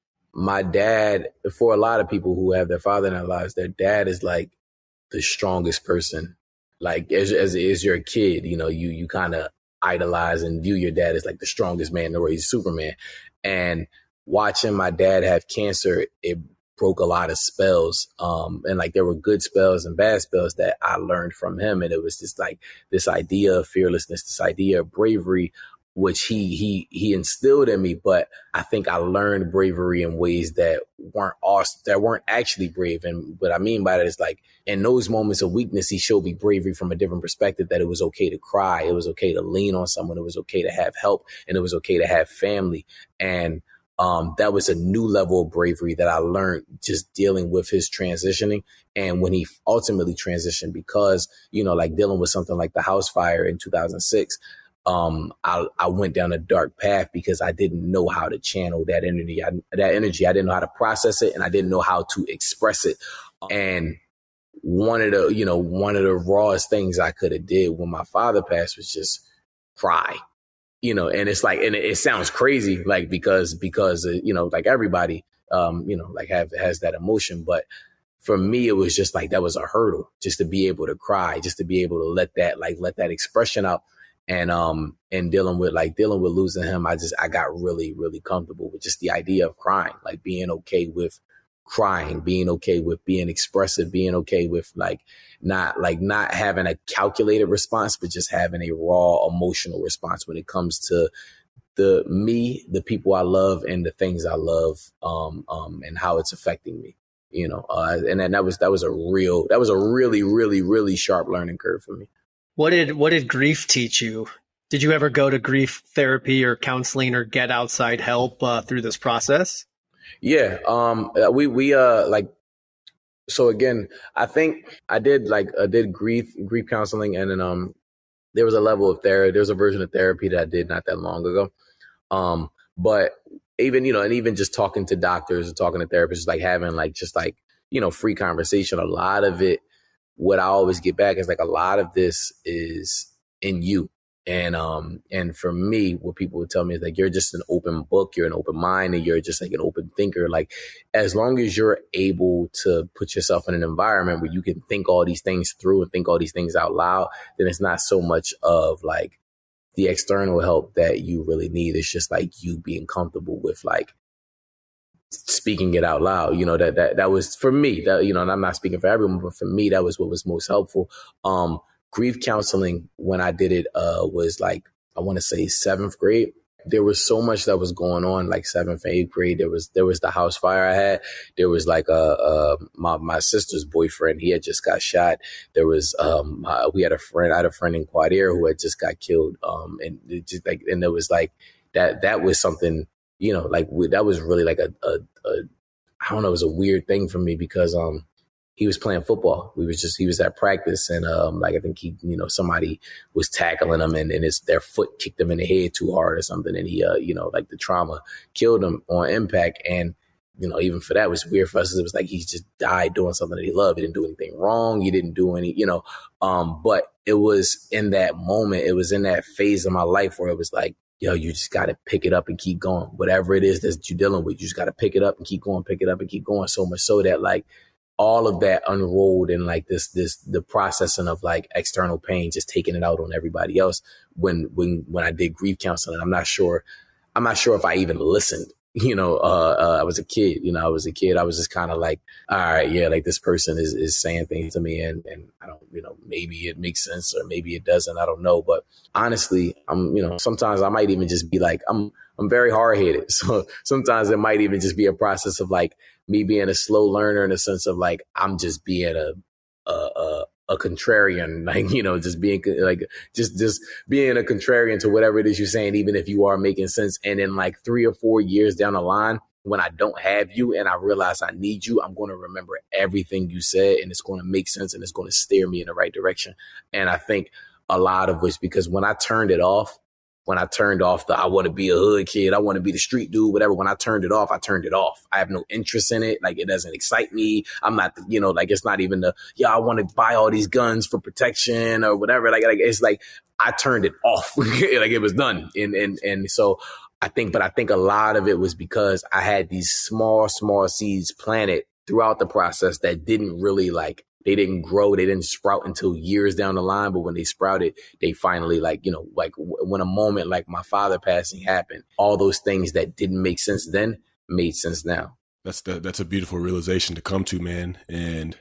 My dad, for a lot of people who have their father in their lives, their dad is like the strongest person. Like as, as, as you're a kid, you know, you, you kind of idolize and view your dad as like the strongest man in the world. He's Superman. And watching my dad have cancer, it broke a lot of spells. Um, and like there were good spells and bad spells that I learned from him. And it was just like this idea of fearlessness, this idea of bravery, which he he he instilled in me. But I think I learned bravery in ways that weren't awesome, that weren't actually brave. And what I mean by that is like in those moments of weakness, he showed me bravery from a different perspective, that it was okay to cry. It was okay to lean on someone. It was okay to have help, and it was okay to have family. And um, that was a new level of bravery that I learned just dealing with his transitioning. And when he ultimately transitioned, because, you know, like dealing with something like the house fire in two thousand six, Um, I, I went down a dark path because I didn't know how to channel that energy. I, that energy, I didn't know how to process it, and I didn't know how to express it. And one of the, you know, one of the rawest things I could have did when my father passed was just cry, you know. And it's like, and it, it sounds crazy, like because because uh, you know, like everybody, um, you know, like have has that emotion, but for me, it was just like that was a hurdle, just to be able to cry, just to be able to let that like let that expression out. And um and dealing with like dealing with losing him, I just I got really, really comfortable with just the idea of crying, like being okay with crying, being okay with being expressive, being okay with like not like not having a calculated response, but just having a raw emotional response when it comes to the me, the people I love, and the things I love, um um and how it's affecting me, you know. Uh, and then that was that was a real that was a really, really, really sharp learning curve for me. What did what did grief teach you? Did you ever go to grief therapy or counseling or get outside help uh, through this process? Yeah, um, we we uh like so again. I think I did like I did grief grief counseling, and then um there was a level of therapy. There was a version of therapy that I did not that long ago. Um, but even you know, and even just talking to doctors and talking to therapists, like having like just like you know free conversation. A lot of it. What I always get back is like a lot of this is in you. And um and for me, what people would tell me is like, you're just an open book, you're an open mind, and you're just like an open thinker. Like as long as you're able to put yourself in an environment where you can think all these things through and think all these things out loud, then it's not so much of like the external help that you really need. It's just like you being comfortable with like speaking it out loud, you know, that, that, that was for me that, you know, and I'm not speaking for everyone, but for me, that was what was most helpful. Um, grief counseling, when I did it, uh, was like, I want to say seventh grade. There was so much that was going on, like seventh, eighth grade. There was, there was the house fire I had. There was like a, a my, my sister's boyfriend. He had just got shot. There was, um, uh, we had a friend, I had a friend in Quadir who had just got killed. Um, and it just like, and there was like that, that was something, you know, like we, that was really like a, a, a, I don't know, it was a weird thing for me because um, he was playing football. We was just, he was at practice, and um, like I think he, you know, somebody was tackling him, and, and his their foot kicked him in the head too hard or something, and he, uh, you know, like the trauma killed him on impact. And you know, even for that, it was weird for us. It was like he just died doing something that he loved. He didn't do anything wrong. He didn't do any, you know, um, but it was in that moment, it was in that phase of my life where it was like, yo, you just got to pick it up and keep going. Whatever it is that you're dealing with, you just got to pick it up and keep going, pick it up and keep going. So much so that like all of that unrolled in like this, this, the processing of like external pain, just taking it out on everybody else. When, when, when I did grief counseling, I'm not sure, I'm not sure if I even listened. you know, uh, uh, I was a kid, you know, I was a kid. I was just kind of like, all right, yeah, like this person is, is saying things to me and, and I don't, you know, maybe it makes sense or maybe it doesn't. I don't know. But honestly, I'm, you know, sometimes I might even just be like, I'm, I'm very hard headed. So sometimes it might even just be a process of like me being a slow learner in the sense of like, I'm just being a, a, a a contrarian, like, you know, just being like, just, just being a contrarian to whatever it is you're saying, even if you are making sense. And in like three or four years down the line, when I don't have you and I realize I need you, I'm going to remember everything you said and it's going to make sense and it's going to steer me in the right direction. And I think a lot of which, because when I turned it off, when I turned off the, I want to be a hood kid, I want to be the street dude, whatever. When I turned it off, I turned it off. I have no interest in it. Like, it doesn't excite me. I'm not, you know, like, it's not even the, yeah, I want to buy all these guns for protection or whatever. Like, like it's like, I turned it off. Like, it was done. And, and, and so I think, but I think a lot of it was because I had these small, small seeds planted throughout the process that didn't really like, they didn't grow. They didn't sprout until years down the line. But when they sprouted, they finally like, you know, like w- when a moment like my father passing happened, all those things that didn't make sense then made sense now. That's the, that's a beautiful realization to come to, man. And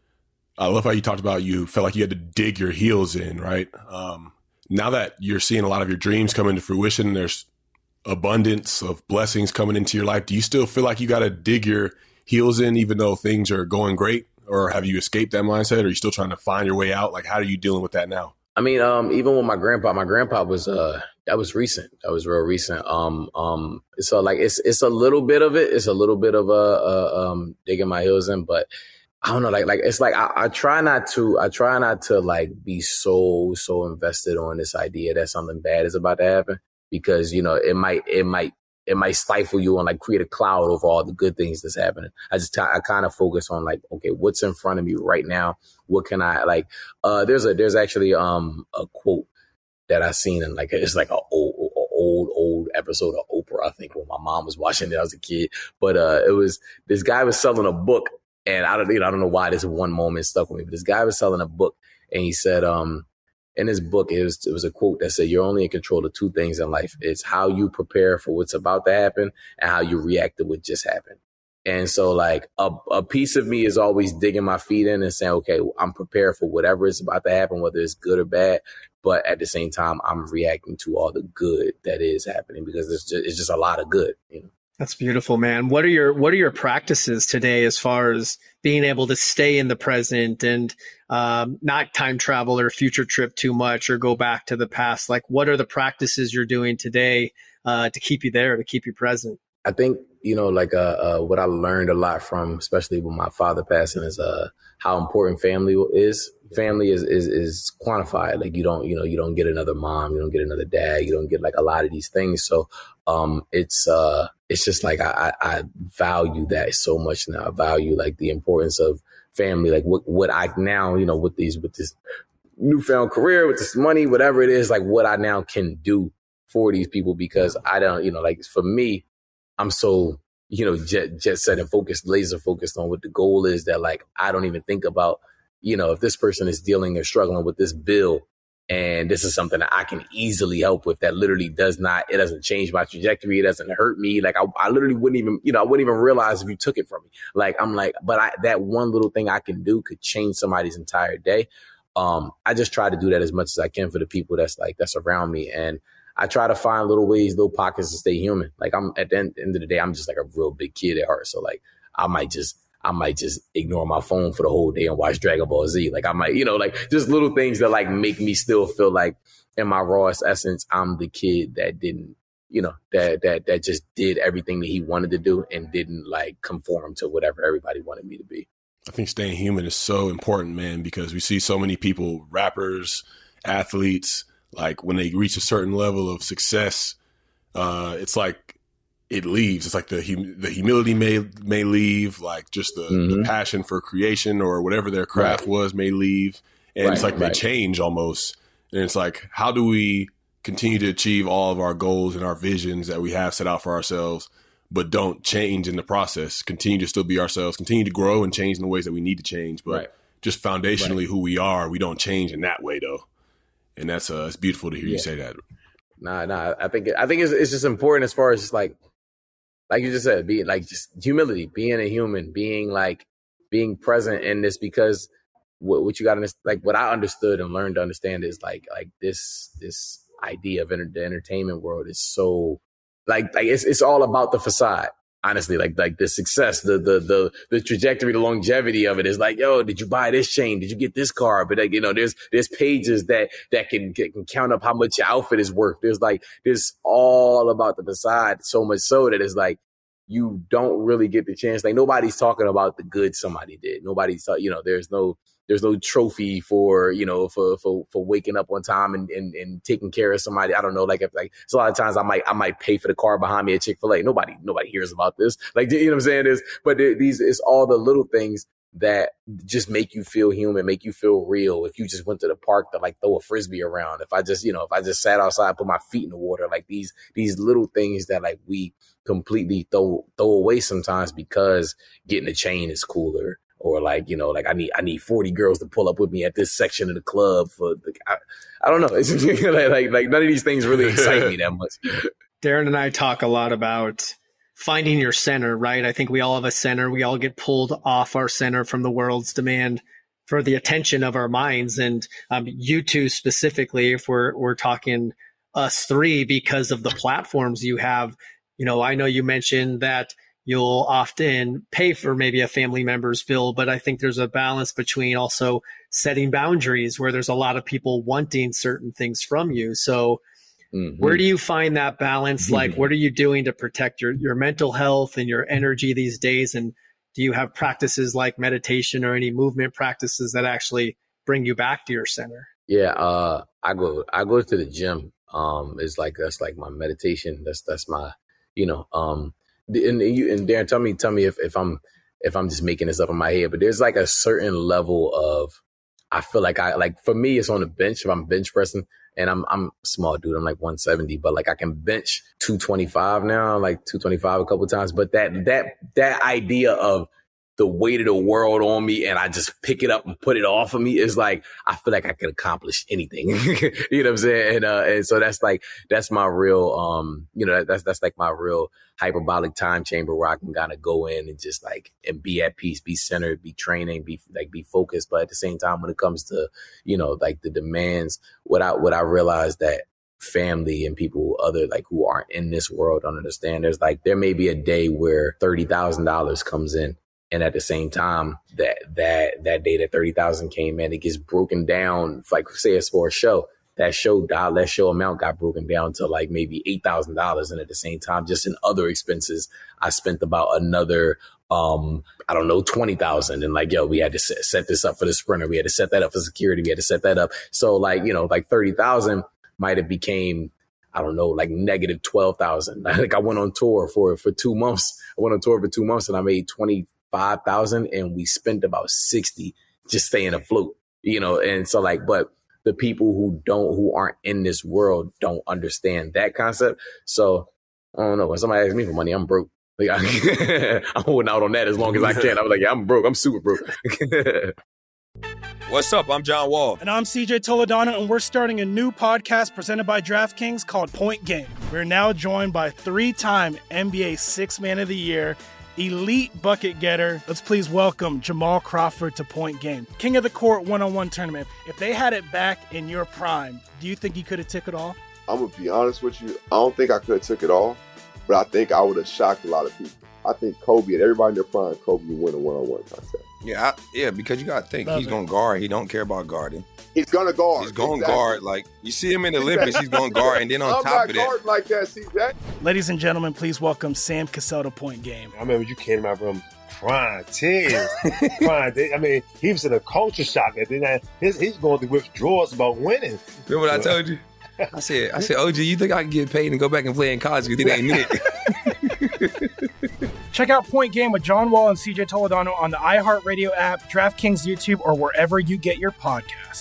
I love how you talked about you felt like you had to dig your heels in, right? Um, now that you're seeing a lot of your dreams come into fruition, there's abundance of blessings coming into your life. Do you still feel like you got to dig your heels in even though things are going great? Or have you escaped that mindset? Or are you still trying to find your way out? Like, how are you dealing with that now? I mean, um, even with my grandpa, my grandpa was, uh, that was recent. That was real recent. Um, um, so like, it's, it's a little bit of it. It's a little bit of a, uh, um, digging my heels in, but I don't know, like, like, it's like, I, I try not to, I try not to like be so, so invested on this idea that something bad is about to happen because, you know, it might, it might, it might stifle you and like create a cloud over all the good things that's happening. I just, t- I kind of focus on like, okay, what's in front of me right now? What can I like, uh, there's a, there's actually, um, a quote that I seen in like, it's like a old, old, old episode of Oprah. I think when my mom was watching it, I was a kid, but, uh, it was, this guy was selling a book and I don't, you know, I don't know why this one moment stuck with me, but this guy was selling a book and he said, um, in his book, it was, it was a quote that said, you're only in control of two things in life. It's how you prepare for what's about to happen and how you react to what just happened. And so like a, a piece of me is always digging my feet in and saying, okay, I'm prepared for whatever is about to happen, whether it's good or bad. But at the same time, I'm reacting to all the good that is happening because it's just, it's just a lot of good, you know. That's beautiful, man. What are your what are your practices today as far as being able to stay in the present and um, not time travel or future trip too much or go back to the past? Like, what are the practices you're doing today uh, to keep you there, to keep you present? I think, you know, like uh, uh, what I learned a lot from, especially with my father passing, is uh, how important family is. Family is, is is quantified. Like you don't, you know, you don't get another mom, you don't get another dad, you don't get like a lot of these things. So um, it's uh, it's just like I, I value that so much now. I value like the importance of family. Like what what I now, you know, with these with this newfound career, with this money, whatever it is, like what I now can do for these people because I don't, you know, like for me, I'm so, you know, jet jet set and focused, laser focused on what the goal is that like I don't even think about, you know, if this person is dealing or struggling with this bill and this is something that I can easily help with that literally does not, it doesn't change my trajectory. It doesn't hurt me. Like I, I literally wouldn't even, you know, I wouldn't even realize if you took it from me. Like, I'm like, but I, that one little thing I can do could change somebody's entire day. Um, I just try to do that as much as I can for the people that's like, that's around me. And I try to find little ways, little pockets to stay human. Like I'm at the end, end of the day, I'm just like a real big kid at heart. So like, I might just, I might just ignore my phone for the whole day and watch Dragon Ball Z. Like I might, you know, like just little things that like make me still feel like in my rawest essence, I'm the kid that didn't, you know, that, that, that just did everything that he wanted to do and didn't like conform to whatever everybody wanted me to be. I think staying human is so important, man, because we see so many people, rappers, athletes, like when they reach a certain level of success, uh, it's like, it leaves. It's like the hum- the humility may may leave, like just the, mm-hmm. the passion for creation or whatever their craft right. was may leave. And right, it's like right. they change almost. And it's like, how do we continue to achieve all of our goals and our visions that we have set out for ourselves, but don't change in the process, continue to still be ourselves, continue to grow and change in the ways that we need to change. But right. just foundationally right. who we are, we don't change in that way though. And that's uh, it's beautiful to hear yeah. you say that. Nah, nah. I think I think it's, it's just important as far as just like, like you just said, being like just humility, being a human, being like being present in this, because what, what you got to like what I understood and learned to understand is like like this this idea of enter- the entertainment world is so like like it's it's all about the facade. Honestly, like like the success, the the the the trajectory, the longevity of it is like, yo, did you buy this chain? Did you get this car? But like, you know, there's there's pages that that can can count up how much your outfit is worth. There's like there's all about the facade, so much so that it's like you don't really get the chance. Like nobody's talking about the good somebody did. Nobody's you know, there's no there's no trophy for, you know, for for for waking up on time and, and, and taking care of somebody. I don't know. Like, if, like, so a lot of times I might I might pay for the car behind me at Chick-fil-A. Nobody nobody hears about this. Like, you know what I'm saying? Is but these it's all the little things that just make you feel human, make you feel real. If you just went to the park to like throw a frisbee around, if I just, you know, if I just sat outside, put my feet in the water, like these these little things that like we completely throw throw away sometimes because getting a chain is cooler. Or like, you know, like I need I need forty girls to pull up with me at this section of the club for the, I, I don't know. It's like, like like none of these things really excite me that much. Darren and I talk a lot about finding your center, right? I think we all have a center. We all get pulled off our center from the world's demand for the attention of our minds. And um, you two specifically, if we're we're talking us three, because of the platforms you have, you know, I know you mentioned that you'll often pay for maybe a family member's bill, but I think there's a balance between also setting boundaries where there's a lot of people wanting certain things from you. So mm-hmm. where do you find that balance? Mm-hmm. Like, what are you doing to protect your, your mental health and your energy these days? And do you have practices like meditation or any movement practices that actually bring you back to your center? Yeah, uh, I go I go to the gym. Um, it's like that's like my meditation. That's that's my, you know, um, And, and you and Darren, tell me, tell me if, if I'm if I'm just making this up in my head, but there's like a certain level of, I feel like I like for me, it's on the bench. If I'm bench pressing, and I'm I'm a small dude, I'm like one seventy, but like I can bench two twenty-five now, like two twenty-five a couple of times. But that that that idea of the weight of the world on me and I just pick it up and put it off of me is like, I feel like I could accomplish anything. You know what I'm saying? And, uh, and so that's like, that's my real, um, you know, that's, that's like my real hyperbolic time chamber where I can kind of go in and just like, and be at peace, be centered, be training, be like, be focused. But at the same time, when it comes to, you know, like the demands, what I, what I realized that family and people other like who aren't in this world don't understand. There's like, there may be a day where thirty thousand dollars comes in. And at the same time, that that that day that thirty thousand came in, it gets broken down. Like say it's for a show, that show that show amount got broken down to like maybe eight thousand dollars. And at the same time, just in other expenses, I spent about another, um, I don't know, twenty thousand. And like, yo, we had to set, set this up for the sprinter. We had to set that up for security. We had to set that up. So like, you know, like thirty thousand might have became, I don't know, like negative twelve thousand. Like I went on tour for for two months. I went on tour for two months and I made twenty. Five thousand, and we spent about sixty just staying afloat, you know. And so, like, but the people who don't, who aren't in this world, don't understand that concept. So I don't know. When somebody asks me for money, I'm broke. Like, I, I'm holding out on that as long as I can. I was like, yeah, I'm broke. I'm super broke. What's up? I'm John Wall. And I'm C J Toledano, and we're starting a new podcast presented by DraftKings called Point Game. We're now joined by three-time N B A Sixth Man of the Year, elite bucket getter. Let's please welcome Jamal Crawford to Point Game. King of the Court one-on-one tournament. If they had it back in your prime, do you think you could have took it all? I'm going to be honest with you. I don't think I could have took it all, but I think I would have shocked a lot of people. I think Kobe and everybody in their prime, Kobe would win a one-on-one contest. Yeah, I, yeah, because you got to think, Love he's going to guard. He don't care about guarding. He's going to guard. He's going to exactly. guard. Like, you see him in the Olympics, he's going to guard. And then on I'm top of that. I'm not guarding like that, C J. Ladies and gentlemen, please welcome Sam Cassell to Point Game. I remember you came to my room crying, tears, crying. I mean, he was in a culture shock. And then his, he's going through withdrawals about winning. Remember what I told you? I said, I said, O G, you think I can get paid and go back and play in college? You think I need it? Check out Point Game with John Wall and C J Toledano on the iHeartRadio app, DraftKings YouTube, or wherever you get your podcasts.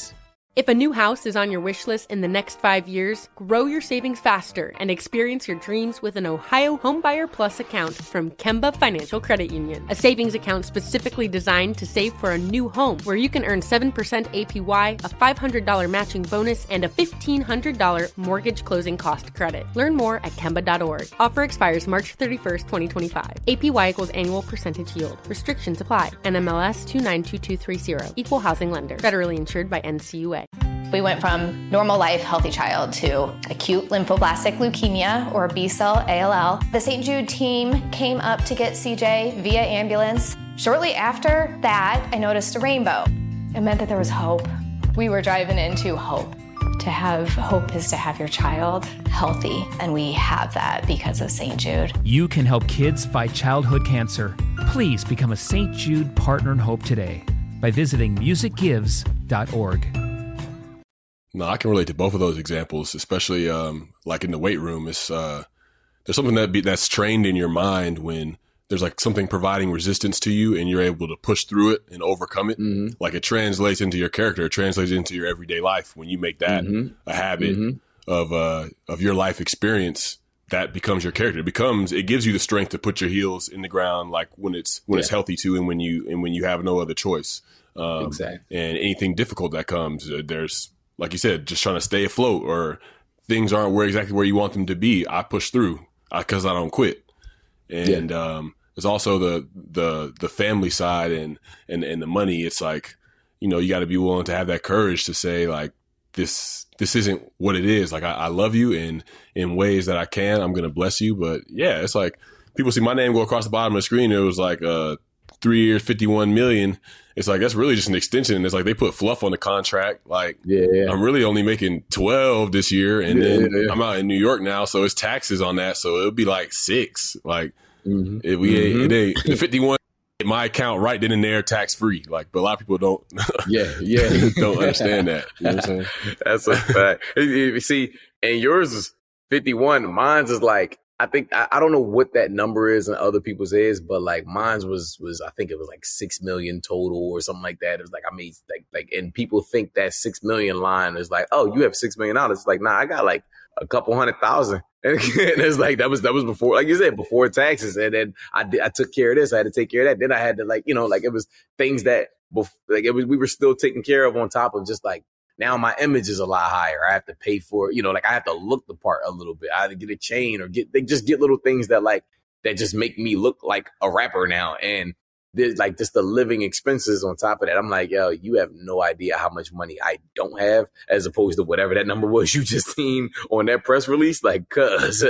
If a new house is on your wish list in the next five years, grow your savings faster and experience your dreams with an Ohio Homebuyer Plus account from Kemba Financial Credit Union. A savings account specifically designed to save for a new home, where you can earn seven percent A P Y, a five hundred dollars matching bonus, and a fifteen hundred dollars mortgage closing cost credit. Learn more at kemba dot org. Offer expires March thirty-first, twenty twenty-five. A P Y equals annual percentage yield. Restrictions apply. N M L S two nine two two three zero. Equal housing lender. Federally insured by N C U A. We went from normal life, healthy child to acute lymphoblastic leukemia or B-cell A L L. The Saint Jude team came up to get C J via ambulance. Shortly after that, I noticed a rainbow. It meant that there was hope. We were driving into hope. To have hope is to have your child healthy, and we have that because of Saint Jude. You can help kids fight childhood cancer. Please become a Saint Jude Partner in Hope today by visiting music gives dot org. No, I can relate to both of those examples, especially um, like in the weight room. It's uh, there's something that be, that's trained in your mind when there's like something providing resistance to you and you're able to push through it and overcome it. Mm-hmm. Like it translates into your character, it translates into your everyday life. When you make that mm-hmm. a habit mm-hmm. of uh, of your life experience, that becomes your character. It becomes it gives you the strength to put your heels in the ground, like when it's when yeah. it's healthy to, and when you and when you have no other choice. Um, exactly. And anything difficult that comes, uh, there's like you said, just trying to stay afloat, or things aren't where exactly where you want them to be. I push through because I, I don't quit. And yeah. um, there's also the the the family side and and and the money. It's like, you know, you got to be willing to have that courage to say like, this this isn't what it is. Like I, I love you, and in ways that I can, I'm gonna bless you. But yeah, it's like people see my name go across the bottom of the screen. It was like uh three years, fifty-one million. It's like, that's really just an extension. It's like they put fluff on the contract. Like, yeah, yeah. I'm really only making twelve this year. And yeah, then yeah, yeah. I'm out in New York now. So it's taxes on that. So it'll be like six. Like, mm-hmm. it, we mm-hmm. it, it, the fifty-one, my account right then and there, tax free. Like, but a lot of people don't. yeah, yeah. don't understand that. You know what I'm saying? That's a fact. You see, and yours is fifty-one. Mine's is like, I think, I, I don't know what that number is and other people's is, but like mine's was, was, I think it was like six million total or something like that. It was like, I mean, like, like, and people think that six million line is like, oh, you have six million dollars. It's like, nah, I got like a couple hundred thousand. And it's like, that was, that was before, like you said, before taxes. And then I did, I took care of this. I had to take care of that. Then I had to like, you know, like it was things that, bef- like it was, we were still taking care of on top of just like, now my image is a lot higher. I have to pay for it. You know, like I have to look the part a little bit. I have to get a chain or get, they just get little things that like, that just make me look like a rapper now. And there's like just the living expenses on top of that. I'm like, yo, you have no idea how much money I don't have, as opposed to whatever that number was you just seen on that press release. Like, cuz.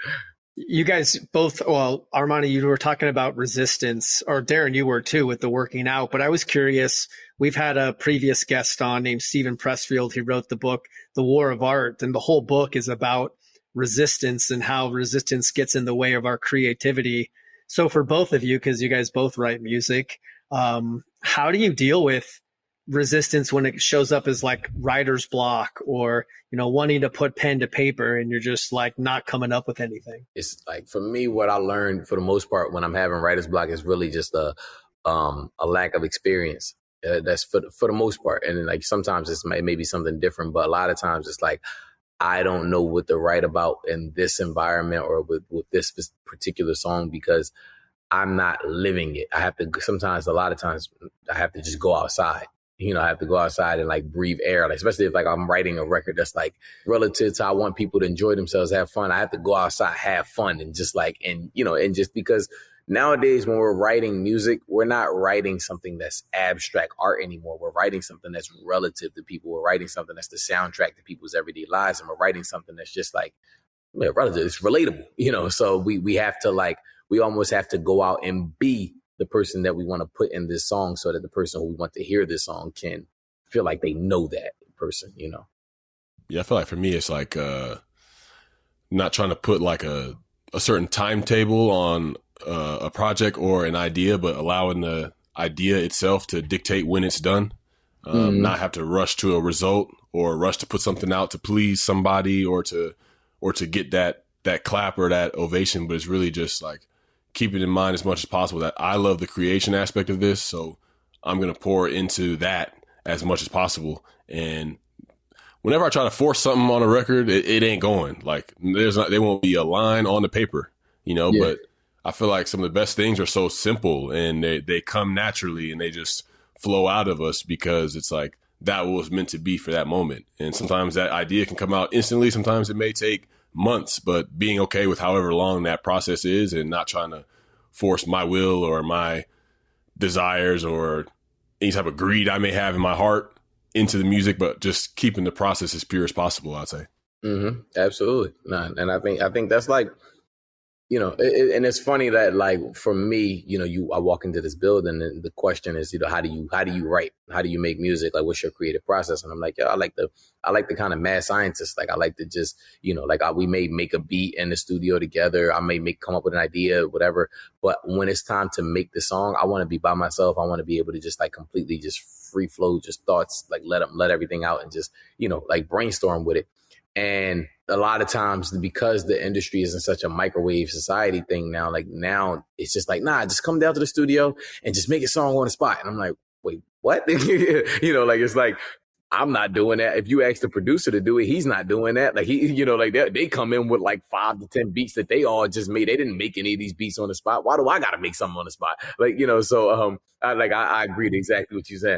You guys both, well, Armani, you were talking about resistance, or Darren, you were too, with the working out. But I was curious, we've had a previous guest on named Stephen Pressfield. He wrote the book, The War of Art. And the whole book is about resistance and how resistance gets in the way of our creativity. So for both of you, because you guys both write music, um, how do you deal with resistance when it shows up as like writer's block, or, you know, wanting to put pen to paper and you're just like not coming up with anything? It's like, for me, what I learned for the most part when I'm having writer's block is really just a, um, a lack of experience. Uh, that's for, for the most part. And then, like, sometimes it's may, maybe something different, but a lot of times it's like, I don't know what to write about in this environment or with, with this particular song because I'm not living it. I have to, sometimes, a lot of times I have to just go outside. You know, I have to go outside and like breathe air, like, especially if like I'm writing a record that's like relative to I want people to enjoy themselves, have fun. I have to go outside, have fun, and just like, and, you know, and just because nowadays when we're writing music, we're not writing something that's abstract art anymore. We're writing something that's relative to people. We're writing something that's the soundtrack to people's everyday lives. And we're writing something that's just like, yeah, relative, it's relatable, you know? So we, we have to like, we almost have to go out and be the person that we want to put in this song so that the person who we want to hear this song can feel like they know that person, you know? Yeah, I feel like for me, it's like uh, not trying to put like a, a certain timetable on uh, a project or an idea, but allowing the idea itself to dictate when it's done. Um, mm-hmm. Not have to rush to a result or rush to put something out to please somebody or to or to get that that clap or that ovation, but it's really just like, keep it in mind as much as possible that I love the creation aspect of this. So I'm going to pour into that as much as possible. And whenever I try to force something on a record, it, it ain't going. Like there's not, there won't be a line on the paper, you know, yeah. But I feel like some of the best things are so simple and they, they come naturally and they just flow out of us because it's like that was meant to be for that moment. And sometimes that idea can come out instantly. Sometimes it may take months, but being okay with however long that process is and not trying to force my will or my desires or any type of greed I may have in my heart into the music, but just keeping the process as pure as possible, I'd say. Mm-hmm. Absolutely. Nah, and I think, I think that's like, you know, it, and it's funny that like for me, you know, you I walk into this building and the question is, you know, how do you how do you write? How do you make music? Like, what's your creative process? And I'm like, yo, I like the I like the kind of mad scientist. Like, I like to just, you know, like I, we may make a beat in the studio together. I may make come up with an idea, whatever. But when it's time to make the song, I want to be by myself. I want to be able to just like completely just free flow, just thoughts, like let them let everything out and just, you know, like brainstorm with it. And a lot of times because the industry is in such a microwave society thing now, like now it's just like, nah, just come down to the studio and just make a song on the spot. And I'm like, wait, what? You know, like, it's like, I'm not doing that. If you ask the producer to do it, he's not doing that. Like he, you know, like they, they come in with like five to ten beats that they all just made. They didn't make any of these beats on the spot. Why do I got to make something on the spot? Like, you know, so um, I, like I, I agree to exactly what you said.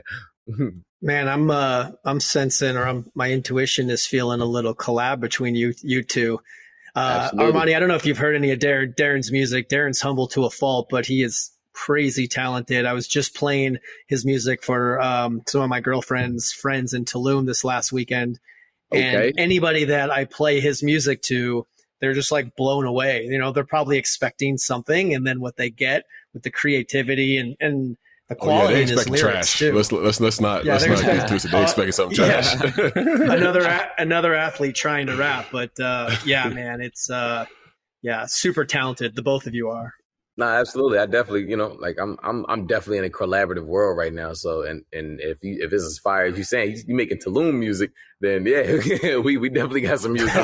Man, I'm uh, I'm sensing, or I'm, my intuition is feeling a little collab between you you two. Uh, Armani, I don't know if you've heard any of Darren, Darren's music. Darren's humble to a fault, but he is crazy talented. I was just playing his music for um, some of my girlfriend's friends in Tulum this last weekend, and okay. anybody that I play his music to, they're just like blown away. You know, they're probably expecting something, and then what they get with the creativity and and the quality oh, yeah, in his lyrics trash. too. Let's let's let's not yeah, let's not get twisted. They uh, expecting something trash. Yeah. another a- another athlete trying to rap, but uh, yeah, man, it's uh, yeah, super talented. The both of you are. No, nah, absolutely. I definitely, you know, like I'm I'm I'm definitely in a collaborative world right now. So and and if you if it's as fire as you saying, you making Tulum music, then yeah, we we definitely got some music.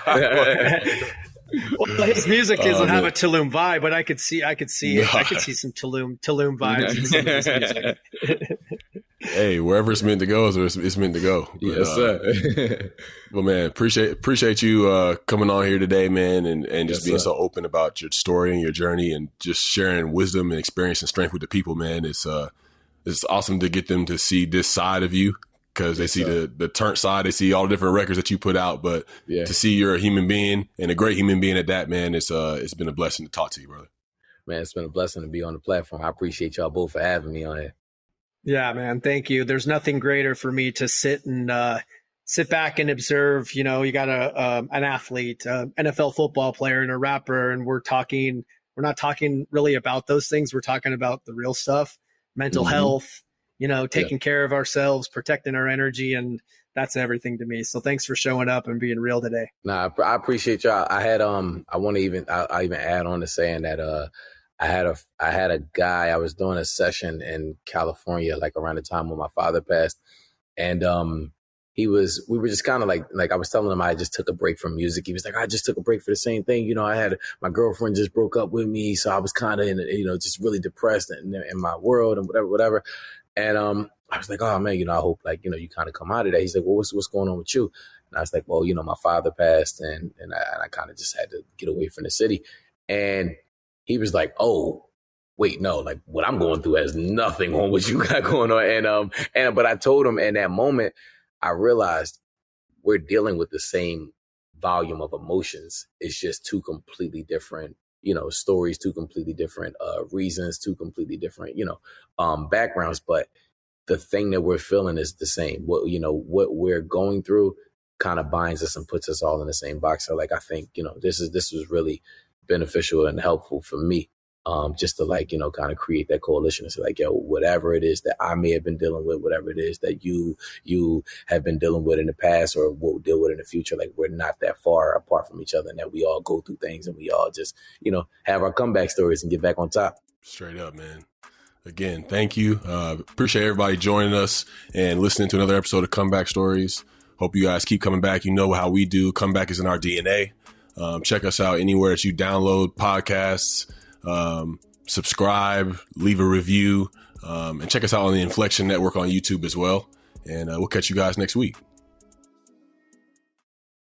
Well, his music doesn't um, have a Tulum vibe, but I could see, I could see, it. I could see some Tulum, Tulum vibes in some of his music. Hey, wherever it's meant to go, it's, it's meant to go. But, yes, sir. Uh, well, man, appreciate appreciate you uh, coming on here today, man, and, and just yes, being sir. so open about your story and your journey, and just sharing wisdom and experience and strength with the people, man. It's uh, it's awesome to get them to see this side of you. Because they see the, the turnt side, they see all the different records that you put out, but yeah. to see you're a human being and a great human being at that, man, it's uh it's been a blessing to talk to you, brother. Man, it's been a blessing to be on the platform. I appreciate y'all both for having me on here. Yeah, man, thank you. There's nothing greater for me to sit and uh, sit back and observe. You know, you got a um, an athlete, uh, N F L football player, and a rapper, and we're talking. We're not talking really about those things. We're talking about the real stuff, mental mm-hmm. health. You know, taking yeah. care of ourselves, protecting our energy, and that's everything to me. So thanks for showing up and being real today. Nah, I, I appreciate y'all. I had um, I want to even I, I even add on to saying that uh, I had a I had a guy. I was doing a session in California, like around the time when my father passed, and um, he was we were just kind of like like I was telling him I just took a break from music. He was like, I just took a break for the same thing. You know, I had my girlfriend just broke up with me, so I was kind of in you know just really depressed in, in my world and whatever whatever. And um, I was like, oh, man, you know, I hope, like, you know, you kind of come out of that. He's like, well, what's what's going on with you? And I was like, well, you know, my father passed, and and I, and I kind of just had to get away from the city. And he was like, oh, wait, no, like, what I'm going through has nothing on what you got going on. And um, and but I told him in that moment, I realized we're dealing with the same volume of emotions. It's just two completely different you know, stories, two completely different uh, reasons, two completely different, you know, um, backgrounds. But the thing that we're feeling is the same. What, you know, what we're going through kind of binds us and puts us all in the same box. So like, I think, you know, this is, this was really beneficial and helpful for me. Um, just to like, you know, kind of create that coalition and say like, yo, whatever it is that I may have been dealing with, whatever it is that you, you have been dealing with in the past or will deal with in the future, like we're not that far apart from each other and that we all go through things and we all just, you know, have our comeback stories and get back on top. Straight up, man. Again, thank you. Uh, appreciate everybody joining us and listening to another episode of Comeback Stories. Hope you guys keep coming back. You know how we do. Comeback is in our D N A. Um, check us out anywhere that you download podcasts. Um, subscribe, leave a review, um, and check us out on the Inflection Network on YouTube as well. And uh, we'll catch you guys next week.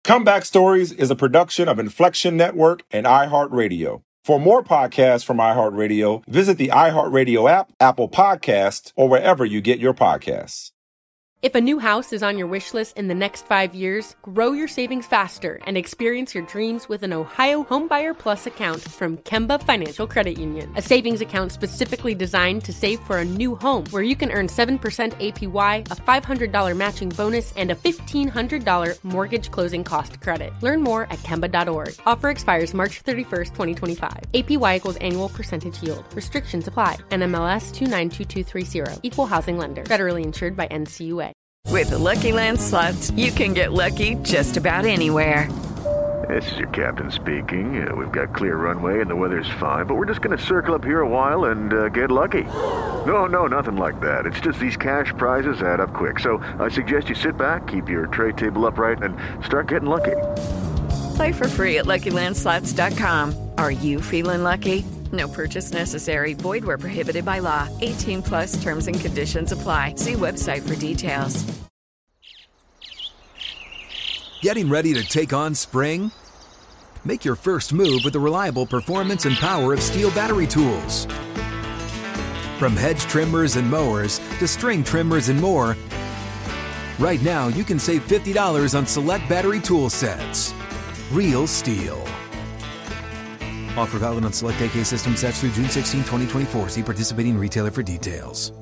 Comeback Stories is a production of Inflection Network and iHeartRadio. For more podcasts from iHeartRadio, visit the iHeartRadio app, Apple Podcasts, or wherever you get your podcasts. If a new house is on your wish list in the next five years, grow your savings faster and experience your dreams with an Ohio Homebuyer Plus account from Kemba Financial Credit Union. A savings account specifically designed to save for a new home, where you can earn seven percent A P Y, a five hundred dollars matching bonus, and a fifteen hundred dollars mortgage closing cost credit. Learn more at Kemba dot org. Offer expires March thirty-first, twenty twenty-five. A P Y equals annual percentage yield. Restrictions apply. N M L S two nine two two three zero. Equal housing lender. Federally insured by N C U A. With the Lucky Land Slots, you can get lucky just about anywhere. This is your captain speaking. Uh, we've got clear runway and the weather's fine, but we're just going to circle up here a while and uh, get lucky. No, no, nothing like that. It's just these cash prizes add up quick. So I suggest you sit back, keep your tray table upright, and start getting lucky. Play for free at Lucky Land Slots dot com. Are you feeling lucky? No purchase necessary. Void where prohibited by law. eighteen plus terms and conditions apply. See website for details. Getting ready to take on spring? Make your first move with the reliable performance and power of Steel battery tools. From hedge trimmers and mowers to string trimmers and more, right now you can save fifty dollars on select battery tool sets. Real Steel. Offer valid on select A K system sets through June sixteenth, twenty twenty-four. See participating retailer for details.